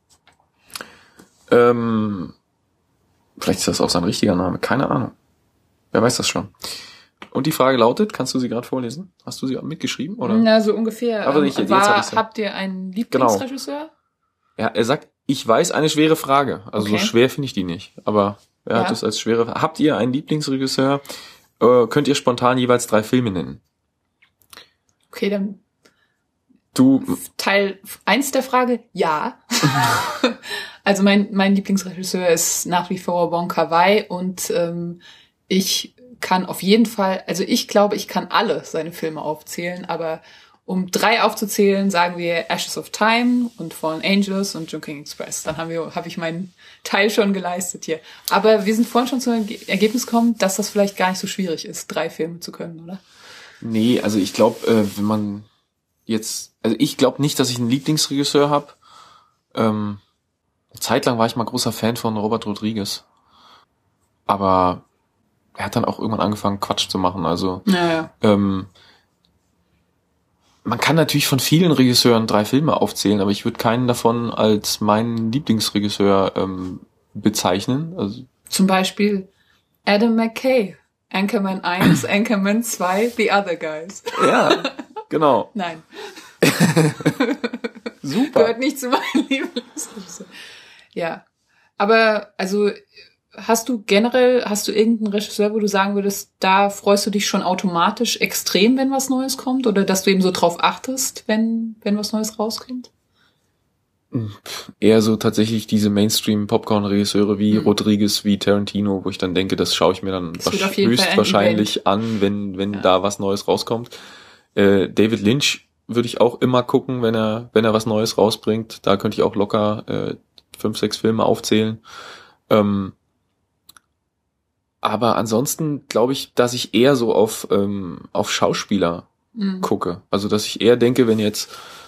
Vielleicht ist das auch sein richtiger Name. Keine Ahnung. Wer weiß das schon. Und die Frage lautet, kannst du sie gerade vorlesen? Hast du sie mitgeschrieben? Oder? Na, so ungefähr. Aber jetzt habt ihr einen Lieblingsregisseur? Genau. Ja, er sagt, ich weiß, eine schwere Frage. Also so schwer finde ich die nicht. Aber er hat es als schwere... Habt ihr einen Lieblingsregisseur? könnt ihr spontan jeweils 3 Filme nennen. Okay, dann Du Teil 1 der Frage, ja. Also mein Lieblingsregisseur ist nach wie vor Wong Kar-wai und ich kann auf jeden Fall, also ich glaube, ich kann alle seine Filme aufzählen, aber um 3 aufzuzählen, sagen wir Ashes of Time und Fallen Angels und Chungking Express. Dann habe ich meinen Teil schon geleistet hier. Aber wir sind vorhin schon zum Ergebnis gekommen, dass das vielleicht gar nicht so schwierig ist, 3 Filme zu können, oder? Nee, also ich glaube, wenn man jetzt, also ich glaube nicht, dass ich einen Lieblingsregisseur habe. Eine Zeit lang war ich mal großer Fan von Robert Rodriguez. Aber er hat dann auch irgendwann angefangen, Quatsch zu machen. Also Naja. Man kann natürlich von vielen Regisseuren 3 Filme aufzählen, aber ich würde keinen davon als meinen Lieblingsregisseur bezeichnen. Also Zum Beispiel Adam McKay. Anchorman 1, Anchorman 2, The Other Guys. ja, genau. Nein. Super. Gehört nicht zu meinen Lieblingsregisseuren. Ja. Aber, also, hast du irgendeinen Regisseur, wo du sagen würdest, da freust du dich schon automatisch extrem, wenn was Neues kommt? Oder dass du eben so drauf achtest, wenn was Neues rauskommt? Eher so tatsächlich diese Mainstream-Popcorn-Regisseure wie Rodriguez, wie Tarantino, wo ich dann denke, das schaue ich mir dann höchstwahrscheinlich an, wenn da was Neues rauskommt. David Lynch würde ich auch immer gucken, wenn er was Neues rausbringt. Da könnte ich auch locker 5, 6 Filme aufzählen. Aber ansonsten glaube ich, dass ich eher so auf Schauspieler gucke. Also dass ich eher denke, wenn jetzt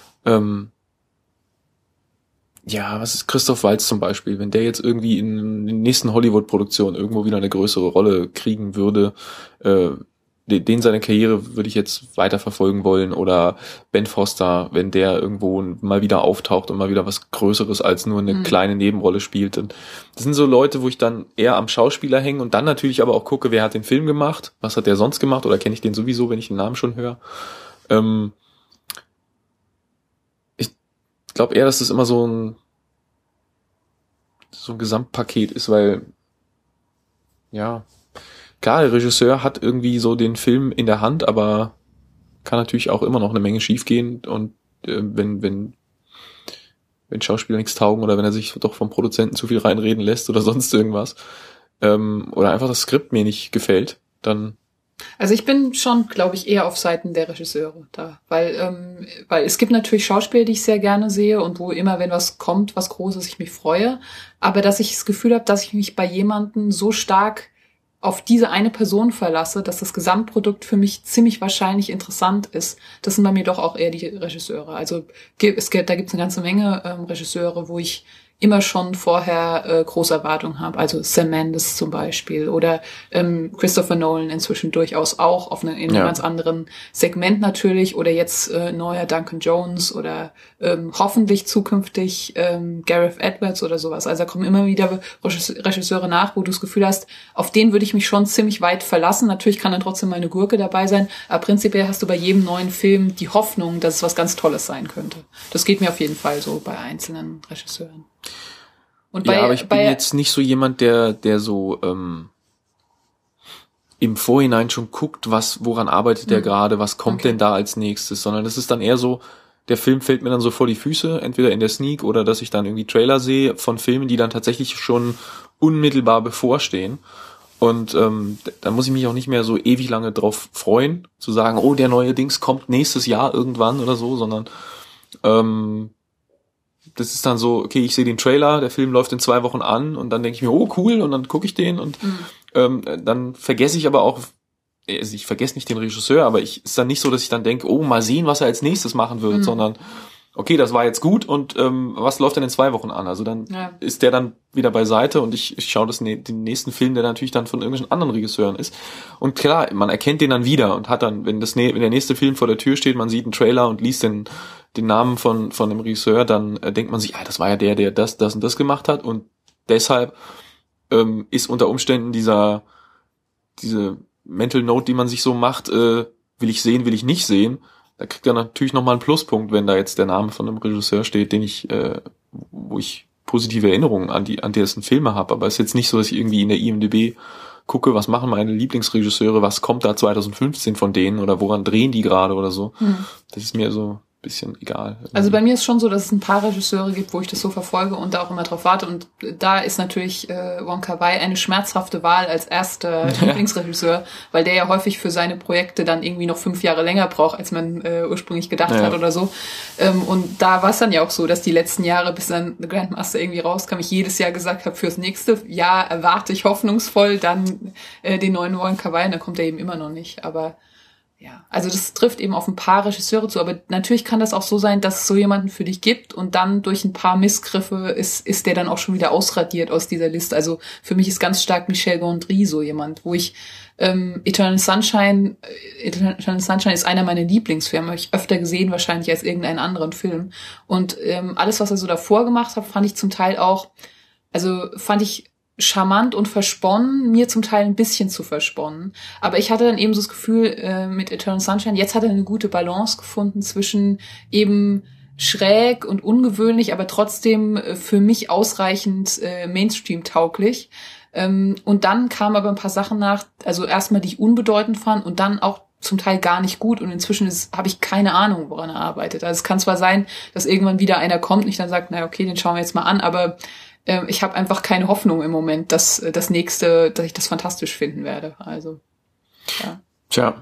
was ist Christoph Waltz zum Beispiel, wenn der jetzt irgendwie in den nächsten Hollywood-Produktionen irgendwo wieder eine größere Rolle kriegen würde, den seine Karriere würde ich jetzt weiter verfolgen wollen, oder Ben Foster, wenn der irgendwo mal wieder auftaucht und mal wieder was Größeres als nur eine kleine Nebenrolle spielt. Und das sind so Leute, wo ich dann eher am Schauspieler hänge und dann natürlich aber auch gucke, wer hat den Film gemacht, was hat der sonst gemacht, oder kenne ich den sowieso, wenn ich den Namen schon höre. Ich glaube eher, dass das immer so ein Gesamtpaket ist, weil klar, der Regisseur hat irgendwie so den Film in der Hand, aber kann natürlich auch immer noch eine Menge schiefgehen, und wenn Schauspieler nichts taugen oder wenn er sich doch vom Produzenten zu viel reinreden lässt oder sonst irgendwas, oder einfach das Skript mir nicht gefällt, dann... Also ich bin schon, glaube ich, eher auf Seiten der Regisseure da, weil es gibt natürlich Schauspieler, die ich sehr gerne sehe und wo immer, wenn was kommt, was Großes, ich mich freue, aber dass ich das Gefühl habe, dass ich mich bei jemandem so stark auf diese eine Person verlasse, dass das Gesamtprodukt für mich ziemlich wahrscheinlich interessant ist. Das sind bei mir doch auch eher die Regisseure. Also da gibt's eine ganze Menge Regisseure, wo ich immer schon vorher große Erwartungen habe. Also Sam Mendes zum Beispiel oder Christopher Nolan inzwischen durchaus auch in einem ganz anderen Segment natürlich, oder jetzt neuer Duncan Jones oder hoffentlich zukünftig Gareth Edwards oder sowas. Also da kommen immer wieder Regisseure nach, wo du das Gefühl hast, auf den würde ich mich schon ziemlich weit verlassen. Natürlich kann dann trotzdem mal eine Gurke dabei sein, aber prinzipiell hast du bei jedem neuen Film die Hoffnung, dass es was ganz Tolles sein könnte. Das geht mir auf jeden Fall so bei einzelnen Regisseuren. Und aber ich bin jetzt nicht so jemand, der so im Vorhinein schon guckt, woran arbeitet der gerade, was kommt denn da als nächstes, sondern das ist dann eher so, der Film fällt mir dann so vor die Füße, entweder in der Sneak oder dass ich dann irgendwie Trailer sehe von Filmen, die dann tatsächlich schon unmittelbar bevorstehen. Und dann muss ich mich auch nicht mehr so ewig lange drauf freuen, zu sagen, oh, der neue Dings kommt nächstes Jahr irgendwann oder so, sondern das ist dann so, okay, ich sehe den Trailer, der Film läuft in 2 Wochen an und dann denke ich mir, oh cool, und dann gucke ich den und dann vergesse ich aber auch, also ich vergesse nicht den Regisseur, aber ist dann nicht so, dass ich dann denke, oh, mal sehen, was er als nächstes machen wird, sondern okay, das war jetzt gut, und was läuft denn in 2 Wochen an? Also dann ist der dann wieder beiseite und ich schaue den nächsten Film, der natürlich dann von irgendwelchen anderen Regisseuren ist. Und klar, man erkennt den dann wieder und hat dann, wenn der nächste Film vor der Tür steht, man sieht einen Trailer und liest den Namen von dem Regisseur, dann denkt man sich, das war ja der das und das gemacht hat, und deshalb ist unter Umständen diese Mental Note, die man sich so macht, will ich sehen, will ich nicht sehen, da kriegt er natürlich nochmal einen Pluspunkt, wenn da jetzt der Name von einem Regisseur steht, wo ich positive Erinnerungen an dessen Filme habe. Aber es ist jetzt nicht so, dass ich irgendwie in der IMDb gucke, was machen meine Lieblingsregisseure, was kommt da 2015 von denen oder woran drehen die gerade oder so. Das ist mir so ein bisschen egal. Also bei mir ist schon so, dass es ein paar Regisseure gibt, wo ich das so verfolge und da auch immer drauf warte. Und da ist natürlich Wong Kar-wai eine schmerzhafte Wahl als erster Lieblingsregisseur, weil der ja häufig für seine Projekte dann irgendwie noch 5 Jahre länger braucht, als man ursprünglich gedacht hat oder so. Und da war es dann ja auch so, dass die letzten Jahre, bis dann The Grandmaster irgendwie rauskam, ich jedes Jahr gesagt habe, fürs nächste Jahr erwarte ich hoffnungsvoll dann den neuen Wong Kar-wai, und dann kommt er eben immer noch nicht. Aber ja, also das trifft eben auf ein paar Regisseure zu, aber natürlich kann das auch so sein, dass es so jemanden für dich gibt und dann durch ein paar Missgriffe ist der dann auch schon wieder ausradiert aus dieser Liste. Also für mich ist ganz stark Michel Gondry so jemand, wo ich Eternal Sunshine ist einer meiner Lieblingsfilme, habe ich öfter gesehen wahrscheinlich als irgendeinen anderen Film. Und alles, was er so davor gemacht hat, fand ich zum Teil auch, fand ich charmant und versponnen, mir zum Teil ein bisschen zu versponnen. Aber ich hatte dann eben so das Gefühl, mit Eternal Sunshine, jetzt hat er eine gute Balance gefunden zwischen eben schräg und ungewöhnlich, aber trotzdem für mich ausreichend Mainstream-tauglich. Und dann kamen aber ein paar Sachen nach, also erstmal, die ich unbedeutend fand und dann auch zum Teil gar nicht gut. Und inzwischen habe ich keine Ahnung, woran er arbeitet. Also es kann zwar sein, dass irgendwann wieder einer kommt und ich dann sage, naja, okay, den schauen wir jetzt mal an, aber ich habe einfach keine Hoffnung im Moment, dass dass ich das fantastisch finden werde. Also, ja. Tja.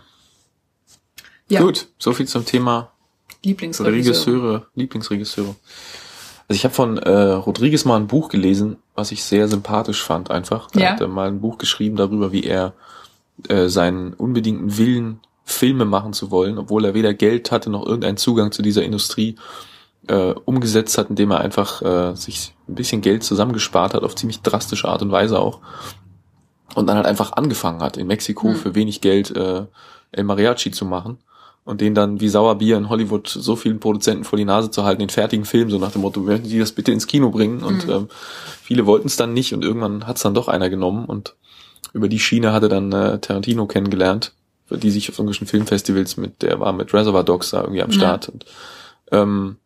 Ja. Gut, so viel zum Thema Lieblingsregisseure. Also ich habe von Rodriguez mal ein Buch gelesen, was ich sehr sympathisch fand einfach. Er hat mal ein Buch geschrieben darüber, wie er seinen unbedingten Willen, Filme machen zu wollen, obwohl er weder Geld hatte noch irgendeinen Zugang zu dieser Industrie, umgesetzt hat, indem er einfach sich ein bisschen Geld zusammengespart hat, auf ziemlich drastische Art und Weise auch. Und dann halt einfach angefangen hat, in Mexiko für wenig Geld El Mariachi zu machen und den dann wie Sauerbier in Hollywood so vielen Produzenten vor die Nase zu halten, den fertigen Film, so nach dem Motto, möchten Sie das bitte ins Kino bringen? Und viele wollten es dann nicht und irgendwann hat es dann doch einer genommen und über die Schiene hatte dann Tarantino kennengelernt, die sich auf irgendwelchen Filmfestivals der war mit Reservoir Dogs da irgendwie am Start. Und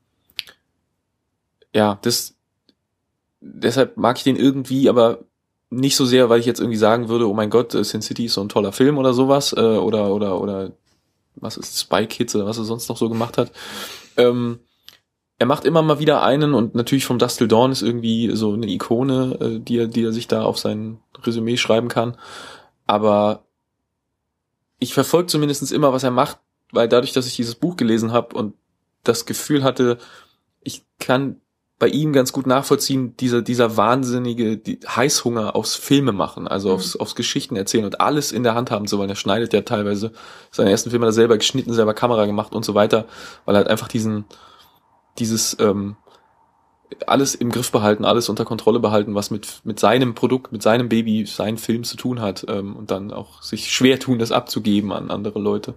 deshalb mag ich den irgendwie, aber nicht so sehr, weil ich jetzt irgendwie sagen würde, oh mein Gott, Sin City ist so ein toller Film oder sowas, oder was ist Spy Kids oder was er sonst noch so gemacht hat. Er macht immer mal wieder einen und natürlich From Dusk Till Dawn ist irgendwie so eine Ikone, die er sich da auf sein Resümee schreiben kann. Aber ich verfolge zumindest immer, was er macht, weil dadurch, dass ich dieses Buch gelesen habe und das Gefühl hatte, ich kann bei ihm ganz gut nachvollziehen, dieser wahnsinnige Heißhunger aufs Filme machen, also aufs Geschichten erzählen und alles in der Hand haben zu wollen. Er schneidet ja teilweise seine ersten Filme da selber geschnitten, selber Kamera gemacht und so weiter, weil er halt einfach dieses alles im Griff behalten, alles unter Kontrolle behalten, was mit seinem Produkt, mit seinem Baby, seinem Film zu tun hat, und dann auch sich schwer tun, das abzugeben an andere Leute.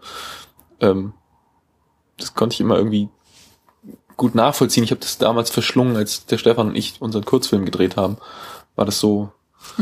Das konnte ich immer irgendwie gut nachvollziehen. Ich habe das damals verschlungen, als der Stefan und ich unseren Kurzfilm gedreht haben. War das so,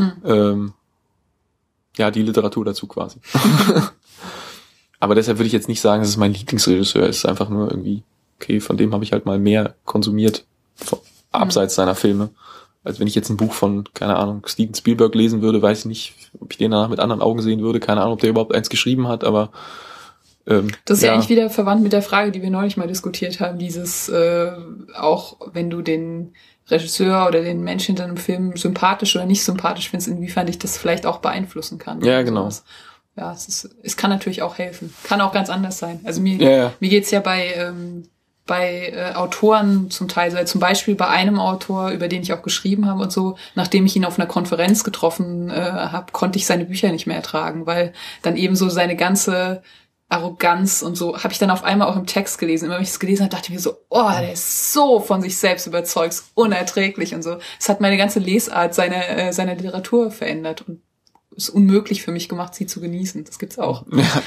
die Literatur dazu quasi. Aber deshalb würde ich jetzt nicht sagen, dass es mein Lieblingsregisseur ist. Es ist einfach nur irgendwie, okay, von dem habe ich halt mal mehr konsumiert, abseits seiner Filme. Als wenn ich jetzt ein Buch von, keine Ahnung, Steven Spielberg lesen würde, weiß ich nicht, ob ich den danach mit anderen Augen sehen würde. Keine Ahnung, ob der überhaupt eins geschrieben hat, aber das ist ja eigentlich wieder verwandt mit der Frage, die wir neulich mal diskutiert haben, dieses auch wenn du den Regisseur oder den Menschen hinter einem Film sympathisch oder nicht sympathisch findest, inwiefern dich das vielleicht auch beeinflussen kann. Ja, genau. Sowas. Ja, es kann natürlich auch helfen. Kann auch ganz anders sein. Also mir geht's ja bei Autoren zum Teil, also zum Beispiel bei einem Autor, über den ich auch geschrieben habe und so, nachdem ich ihn auf einer Konferenz getroffen habe, konnte ich seine Bücher nicht mehr ertragen, weil dann eben so seine ganze Arroganz und so, habe ich dann auf einmal auch im Text gelesen. Immer wenn ich es gelesen habe, dachte ich mir so, der ist so von sich selbst überzeugt, ist unerträglich und so. Es hat meine ganze Lesart seiner Literatur verändert und ist unmöglich für mich gemacht, sie zu genießen. Das gibt's auch.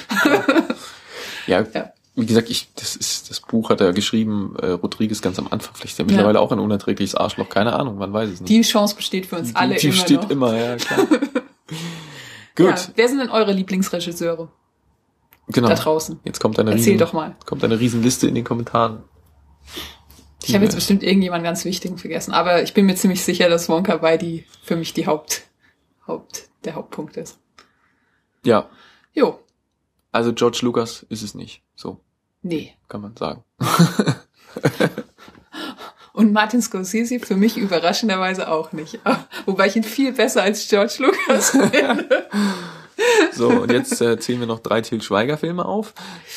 Ja. Wie gesagt, das Buch hat er geschrieben, Rodriguez ganz am Anfang, vielleicht ist er mittlerweile auch ein unerträgliches Arschloch, keine Ahnung, man weiß es nicht. Die Chance besteht für uns alle immer noch. Die besteht immer, ja, klar. Gut. Ja, wer sind denn eure Lieblingsregisseure? Genau. Da draußen. Jetzt kommt eine Riesenliste in den Kommentaren. Ich habe jetzt bestimmt irgendjemanden ganz Wichtigen vergessen, aber ich bin mir ziemlich sicher, dass Wong Kar-wai für mich der Hauptpunkt ist. Ja. Jo. Also George Lucas ist es nicht. So. Nee. Kann man sagen. Und Martin Scorsese für mich überraschenderweise auch nicht. Wobei ich ihn viel besser als George Lucas finde. So, und jetzt zählen wir noch 3 Til Schweiger-Filme auf.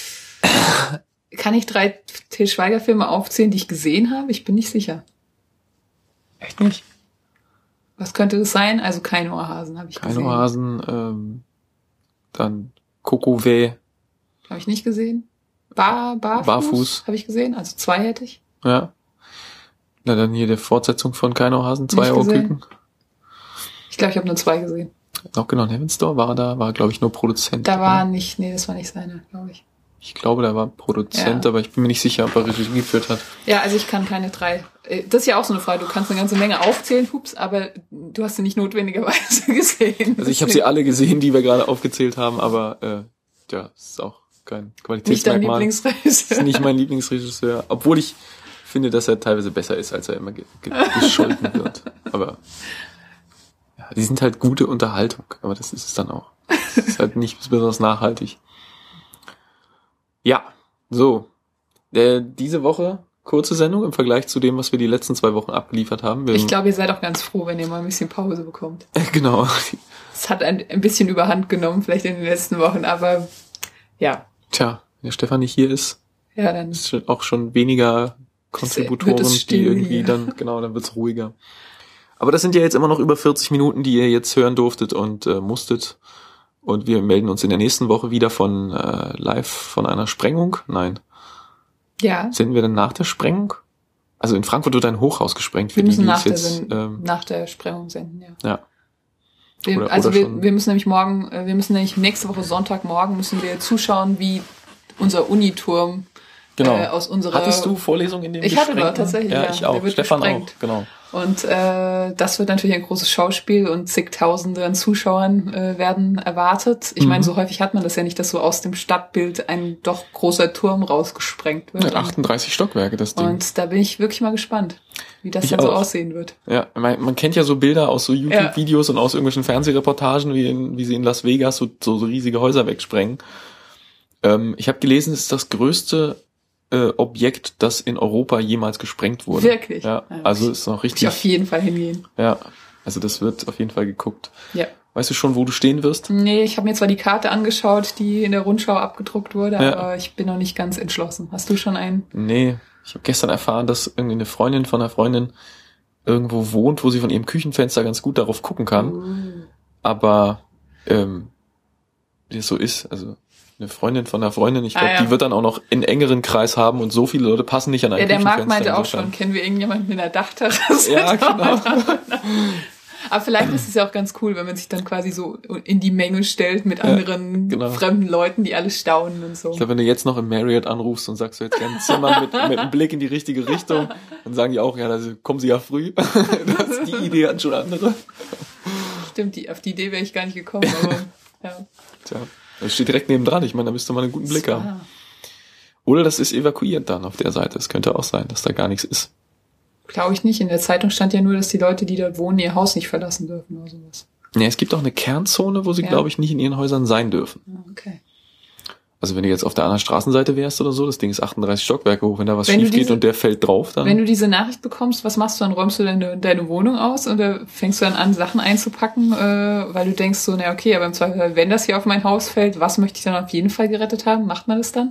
Kann ich 3 Til Schweiger-Filme aufzählen, die ich gesehen habe? Ich bin nicht sicher. Echt nicht? Was könnte das sein? Also kein Ohrhasen habe ich gesehen. Kein Ohrhasen, dann Kokowä. Habe ich nicht gesehen. Barfuß habe ich gesehen. Also 2 hätte ich. Ja. Na, dann hier der Fortsetzung von Kein Ohrhasen, 2 Ohrküken. Ich glaube, ich habe nur 2 gesehen. Noch genau, Heaven Store war er da, war glaube ich nur Produzent. Da war nicht, nee, das war nicht seine, glaube ich. Ich glaube, da war Produzent, aber ich bin mir nicht sicher, ob er Regie geführt hat. Ja, also ich kann keine 3. Das ist ja auch so eine Frage, du kannst eine ganze Menge aufzählen, aber du hast sie nicht notwendigerweise gesehen. Also ich habe sie alle gesehen, die wir gerade aufgezählt haben, aber ja, es ist auch kein Qualitätsmerkmal. Nicht dein Lieblingsregisseur. Ist nicht mein Lieblingsregisseur, obwohl ich finde, dass er teilweise besser ist, als er immer gescholten wird. Aber ja, die sind halt gute Unterhaltung, aber das ist es dann auch. Das ist halt nicht besonders nachhaltig. Ja, so. Diese Woche kurze Sendung im Vergleich zu dem, was wir die letzten 2 Wochen abgeliefert haben. Ich glaube, ihr seid auch ganz froh, wenn ihr mal ein bisschen Pause bekommt. Genau. Es hat ein bisschen überhand genommen, vielleicht in den letzten Wochen, aber ja. Tja, wenn der Stefan nicht hier ist, ja, dann ist auch schon weniger Kontributoren, die irgendwie hier. dann wird's ruhiger. Aber das sind ja jetzt immer noch über 40 Minuten, die ihr jetzt hören durftet und musstet. Und wir melden uns in der nächsten Woche wieder von live von einer Sprengung. Nein. Ja. Senden wir dann nach der Sprengung? Also in Frankfurt wird ein Hochhaus gesprengt. Für wir müssen nach der Sprengung senden, ja. Ja. Wir müssen nämlich nächste Woche Sonntagmorgen müssen wir zuschauen, wie unser Uniturm aus unserer... Hattest du Vorlesungen in dem Ich hatte dort tatsächlich, ja. Ich auch. Stefan gesprengt. auch, genau. Und das wird natürlich ein großes Schauspiel und zigtausende an Zuschauern werden erwartet. Ich meine, so häufig hat man das ja nicht, dass so aus dem Stadtbild ein doch großer Turm rausgesprengt wird. Ja, 38 Stockwerke, das Ding. Und da bin ich wirklich mal gespannt, wie das dann so aussehen wird. Ja, man kennt ja so Bilder aus so YouTube-Videos und aus irgendwelchen Fernsehreportagen, wie sie in Las Vegas so riesige Häuser wegsprengen. Ich habe gelesen, es ist das größte Objekt, das in Europa jemals gesprengt wurde. Wirklich? Ja, also ist noch richtig. Ich auf jeden Fall hingehen. Ja, also das wird auf jeden Fall geguckt. Ja. Weißt du schon, wo du stehen wirst? Nee, ich habe mir zwar die Karte angeschaut, die in der Rundschau abgedruckt wurde, aber ich bin noch nicht ganz entschlossen. Hast du schon einen? Nee, ich habe gestern erfahren, dass irgendwie eine Freundin von einer Freundin irgendwo wohnt, wo sie von ihrem Küchenfenster ganz gut darauf gucken kann. Aber wie es so ist, also eine Freundin von einer Freundin, ich glaube, die wird dann auch noch einen engeren Kreis haben und so viele Leute passen nicht an ein Küchenfenster. Ja, der Marc meinte auch schon, kennen wir irgendjemanden mit einer Dachterrasse? Ja, genau. Aber vielleicht ist es ja auch ganz cool, wenn man sich dann quasi so in die Menge stellt mit anderen fremden Leuten, die alle staunen und so. Ich glaube, wenn du jetzt noch im Marriott anrufst und sagst, du jetzt gerne ein Zimmer mit einem Blick in die richtige Richtung, dann sagen die auch, ja, da kommen sie ja früh. Die Idee hatten schon andere. Stimmt, auf die Idee wäre ich gar nicht gekommen, aber ja. Tja. Das steht direkt nebendran. Ich meine, da müsste man einen guten Blick haben. Oder das ist evakuiert dann auf der Seite. Es könnte auch sein, dass da gar nichts ist. Glaube ich nicht. In der Zeitung stand ja nur, dass die Leute, die dort wohnen, ihr Haus nicht verlassen dürfen oder sowas. Ja, es gibt auch eine Kernzone, wo sie, glaube ich, nicht in ihren Häusern sein dürfen. Okay. Also wenn du jetzt auf der anderen Straßenseite wärst oder so, das Ding ist 38 Stockwerke hoch, wenn da was schief geht und der fällt drauf, dann... Wenn du diese Nachricht bekommst, was machst du dann? Räumst du deine Wohnung aus oder fängst du dann an, Sachen einzupacken, weil du denkst so, na okay, aber im Zweifel, wenn das hier auf mein Haus fällt, was möchte ich dann auf jeden Fall gerettet haben? Macht man das dann?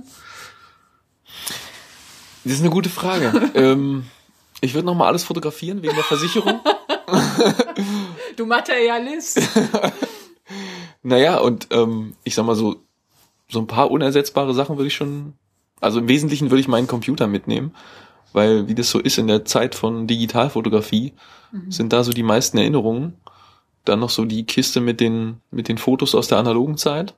Das ist eine gute Frage. Ich würde nochmal alles fotografieren wegen der Versicherung. Du Materialist. Naja, und ich sag mal so ein paar unersetzbare Sachen würde ich schon, also im Wesentlichen würde ich meinen Computer mitnehmen, weil wie das so ist in der Zeit von Digitalfotografie, sind da so die meisten Erinnerungen. Dann noch so die Kiste mit den Fotos aus der analogen Zeit.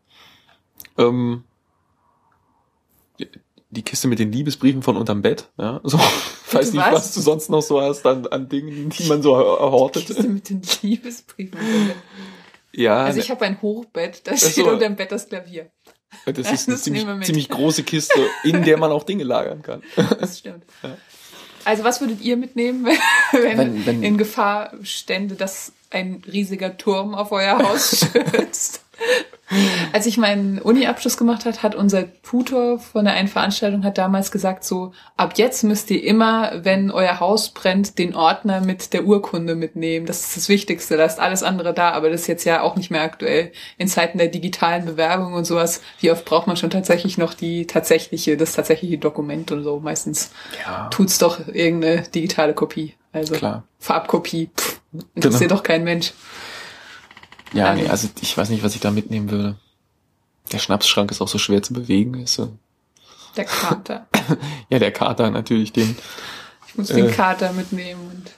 Die Kiste mit den Liebesbriefen von unterm Bett, ja, so, weiß nicht, was du sonst noch so hast an Dingen, die man so erhortet. Die Kiste mit den Liebesbriefen. Ja. Also ich habe ein Hochbett, da steht unterm Bett das Klavier. Das ist eine ziemlich große Kiste, in der man auch Dinge lagern kann. Das stimmt. Ja. Also was würdet ihr mitnehmen, wenn in Gefahr stände, dass ein riesiger Turm auf euer Haus stürzt? Als ich meinen Uni-Abschluss gemacht hat unser Tutor von der einen Veranstaltung hat damals gesagt, so, ab jetzt müsst ihr immer, wenn euer Haus brennt, den Ordner mit der Urkunde mitnehmen. Das ist das Wichtigste, da ist alles andere da, aber das ist jetzt ja auch nicht mehr aktuell in Zeiten der digitalen Bewerbung und sowas. Wie oft braucht man schon tatsächlich noch das tatsächliche Dokument und so? Meistens tut's doch irgendeine digitale Kopie. Also klar. Farbkopie, interessiert doch kein Mensch. Ja, nee, also ich weiß nicht, was ich da mitnehmen würde. Der Schnapsschrank ist auch so schwer zu bewegen. Ist so. Der Kater. Ja, der Kater natürlich, den. Ich muss den Kater mitnehmen und.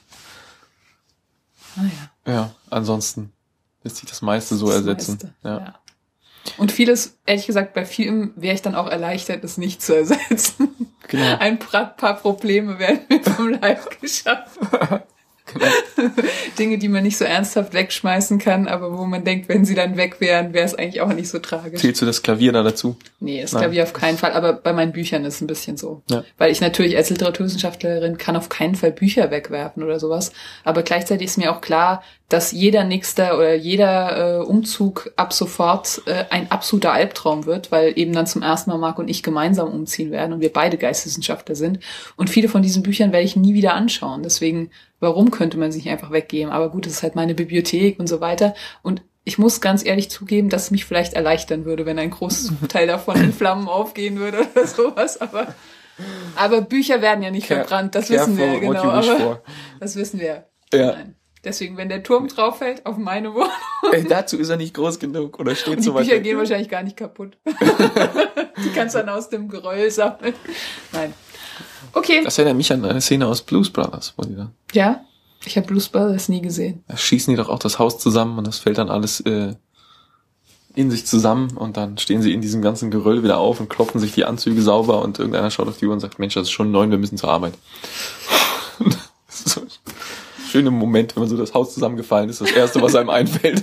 Ja, ansonsten lässt sich das meiste so ersetzen. Ja. Und vieles, ehrlich gesagt, bei vielem wäre ich dann auch erleichtert, es nicht zu ersetzen. Genau. Ein paar Probleme werden mir vom Leib geschaffen. Genau. Dinge, die man nicht so ernsthaft wegschmeißen kann, aber wo man denkt, wenn sie dann weg wären, wäre es eigentlich auch nicht so tragisch. Zählst du das Klavier da dazu? Nee, das Klavier auf keinen Fall, aber bei meinen Büchern ist es ein bisschen so. Ja. Weil ich natürlich als Literaturwissenschaftlerin kann auf keinen Fall Bücher wegwerfen oder sowas, aber gleichzeitig ist mir auch klar, dass jeder nächste oder jeder Umzug ab sofort ein absoluter Albtraum wird, weil eben dann zum ersten Mal Marc und ich gemeinsam umziehen werden und wir beide Geisteswissenschaftler sind. Und viele von diesen Büchern werde ich nie wieder anschauen. Deswegen, warum könnte man sich einfach weggeben? Aber gut, es ist halt meine Bibliothek und so weiter. Und ich muss ganz ehrlich zugeben, dass es mich vielleicht erleichtern würde, wenn ein großes Teil davon in Flammen aufgehen würde oder sowas. Aber Bücher werden ja nicht verbrannt, das wissen wir ja genau. Aber das wissen wir. Ja. Nein. Deswegen, wenn der Turm drauf fällt auf meine Wohnung. Dazu ist er nicht groß genug oder steht und so weit. Die Bücher gehen wahrscheinlich gar nicht kaputt. Die kannst du dann aus dem Geröll sammeln. Nein. Okay. Das erinnert mich an eine Szene aus Blues Brothers, wo die dann. Ja? Ich habe Blues Brothers nie gesehen. Da schießen die doch auch das Haus zusammen und das fällt dann alles in sich zusammen und dann stehen sie in diesem ganzen Geröll wieder auf und klopfen sich die Anzüge sauber und irgendeiner schaut auf die Uhr und sagt, Mensch, das ist schon 9, wir müssen zur Arbeit. Das ist so ein schöner Moment, wenn man so das Haus zusammengefallen ist, das Erste, was einem einfällt.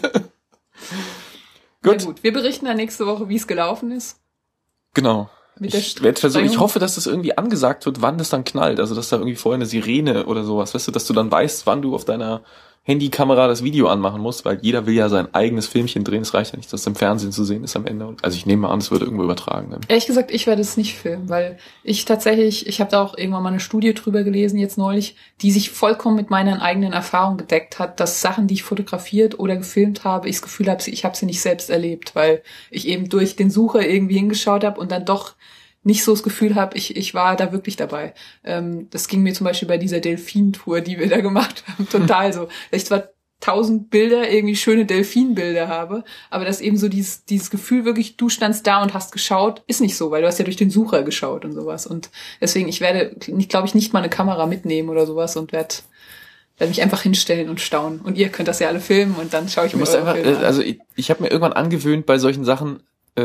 Gut, wir berichten dann nächste Woche, wie es gelaufen ist. Genau. Ich hoffe, dass das irgendwie angesagt wird, wann das dann knallt. Also, dass da irgendwie vorher eine Sirene oder sowas, weißt du, dass du dann weißt, wann du auf deiner Handykamera das Video anmachen musst, weil jeder will ja sein eigenes Filmchen drehen. Es reicht ja nicht, dass es im Fernsehen zu sehen ist am Ende. Also ich nehme mal an, es wird irgendwo übertragen. Dann. Ehrlich gesagt, ich werde es nicht filmen, weil ich habe da auch irgendwann mal eine Studie drüber gelesen, jetzt neulich, die sich vollkommen mit meinen eigenen Erfahrungen gedeckt hat, dass Sachen, die ich fotografiert oder gefilmt habe, ich das Gefühl habe, ich habe sie nicht selbst erlebt, weil ich eben durch den Sucher irgendwie hingeschaut habe und dann doch nicht so das Gefühl habe, ich war da wirklich dabei. Das ging mir zum Beispiel bei dieser Delfin-Tour, die wir da gemacht haben, total so. Ich zwar 1000 Bilder, irgendwie schöne Delfinbilder habe, aber dass eben so dieses Gefühl wirklich, du standst da und hast geschaut, ist nicht so, weil du hast ja durch den Sucher geschaut und sowas. Und deswegen, ich werde, glaube ich, nicht mal eine Kamera mitnehmen oder sowas und werde mich einfach hinstellen und staunen. Und ihr könnt das ja alle filmen und dann schaue ich mir eure Filme an. Also ich habe mir irgendwann angewöhnt, bei solchen Sachen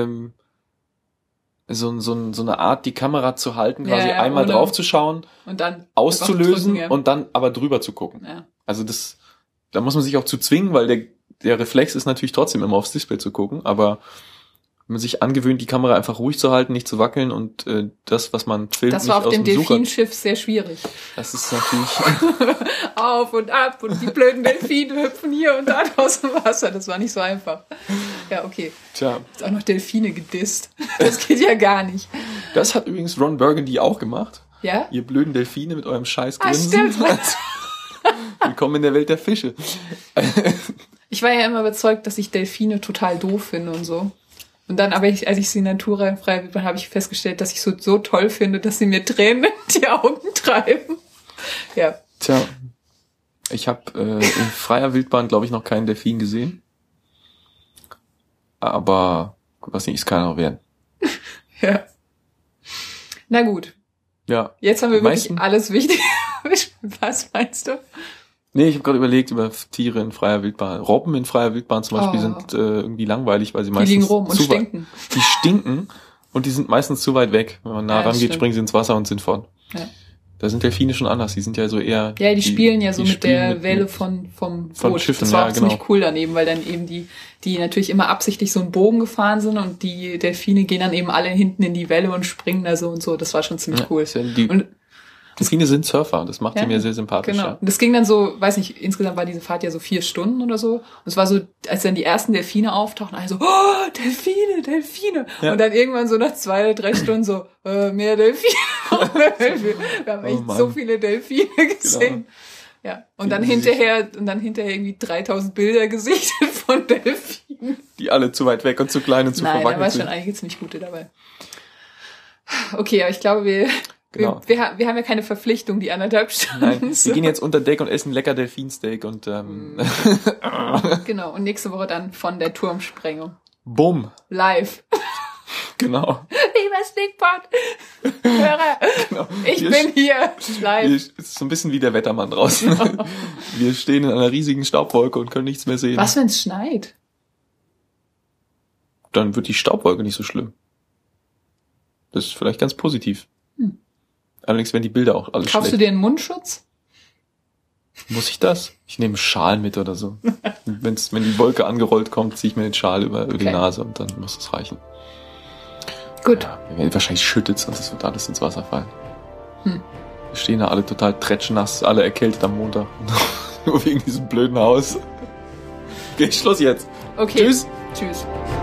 so eine Art, die Kamera zu halten, quasi einmal drauf zu schauen und dann auszulösen und dann aber drüber zu gucken. Ja. Also da muss man sich auch zu zwingen, weil der Reflex ist natürlich trotzdem immer aufs Display zu gucken, aber wenn man sich angewöhnt, die Kamera einfach ruhig zu halten, nicht zu wackeln und das, was man filmt, das war nicht auf dem Delfinschiff sehr schwierig. Das ist natürlich auf und ab und die blöden Delfine hüpfen hier und da aus dem Wasser. Das war nicht so einfach. Ja, okay. Tja. Jetzt auch noch Delfine gedisst. Das geht ja gar nicht. Das hat übrigens Ron Burgundy auch gemacht. Ja? Ihr blöden Delfine mit eurem scheiß Grinsen. Stimmt. Willkommen in der Welt der Fische. Ich war ja immer überzeugt, dass ich Delfine total doof finde und so. Und dann, aber als ich sie in Natura frei bin, habe ich festgestellt, dass ich so toll finde, dass sie mir Tränen in die Augen treiben. Ja. Tja, ich habe in freier Wildbahn, glaube ich, noch keinen Delfin gesehen. Aber, was nicht, es kann auch werden. Ja. Na gut. Ja. Jetzt haben wir wirklich alles Wichtige. Was meinst du? Nee, ich habe gerade überlegt über Tiere in freier Wildbahn. Robben in freier Wildbahn zum Beispiel sind irgendwie langweilig, weil sie meistens... Die liegen rum und stinken. Die stinken und die sind meistens zu weit weg. Wenn man nah rangeht, springen sie ins Wasser und sind fort. Ja. Da sind Delfine schon anders. Die sind ja so eher... Ja, die spielen ja so mit der Welle vom Boot. Schiffen, das war auch ziemlich cool daneben, weil dann eben die natürlich immer absichtlich so einen Bogen gefahren sind und die Delfine gehen dann eben alle hinten in die Welle und springen da so und so. Das war schon ziemlich cool. Delfine sind Surfer, das macht sie mir sehr sympathisch. Genau. Das ging dann so, weiß nicht, insgesamt war diese Fahrt ja so 4 Stunden oder so. Und es war so, als dann die ersten Delfine auftauchten, also, oh, Delfine. Ja. Und dann irgendwann so nach 2 oder 3 Stunden so, mehr Delfine. Wir haben echt so viele Delfine gesehen. Genau. Ja. Und dann hinterher irgendwie 3000 Bilder gesichtet von Delfinen. Die alle zu weit weg und zu klein und zu verwackelt sind. Da war schon einige ziemlich gute dabei. Okay, aber ich glaube, wir haben ja keine Verpflichtung, die 1,5 Stunden. Nein, wir gehen jetzt unter Deck und essen lecker Delfinsteak und Genau, und nächste Woche dann von der Turmsprengung. Bumm. Live. Genau. Lieber Sneakpot, Hörer, genau. Ich bin hier live. Es ist so ein bisschen wie der Wettermann draußen. Wir stehen in einer riesigen Staubwolke und können nichts mehr sehen. Was, wenn es schneit? Dann wird die Staubwolke nicht so schlimm. Das ist vielleicht ganz positiv. Allerdings werden die Bilder auch alles schlecht. Kaufst du dir einen Mundschutz? Muss ich das? Ich nehme einen Schal mit oder so. Wenn die Wolke angerollt kommt, ziehe ich mir den Schal über die Nase und dann muss es reichen. Gut. Ja, wahrscheinlich schüttet's und es wird alles ins Wasser fallen. Wir stehen da alle total tretschnass, alle erkältet am Montag. Nur wegen diesem blöden Haus. Okay, Schluss jetzt. Okay. Tschüss.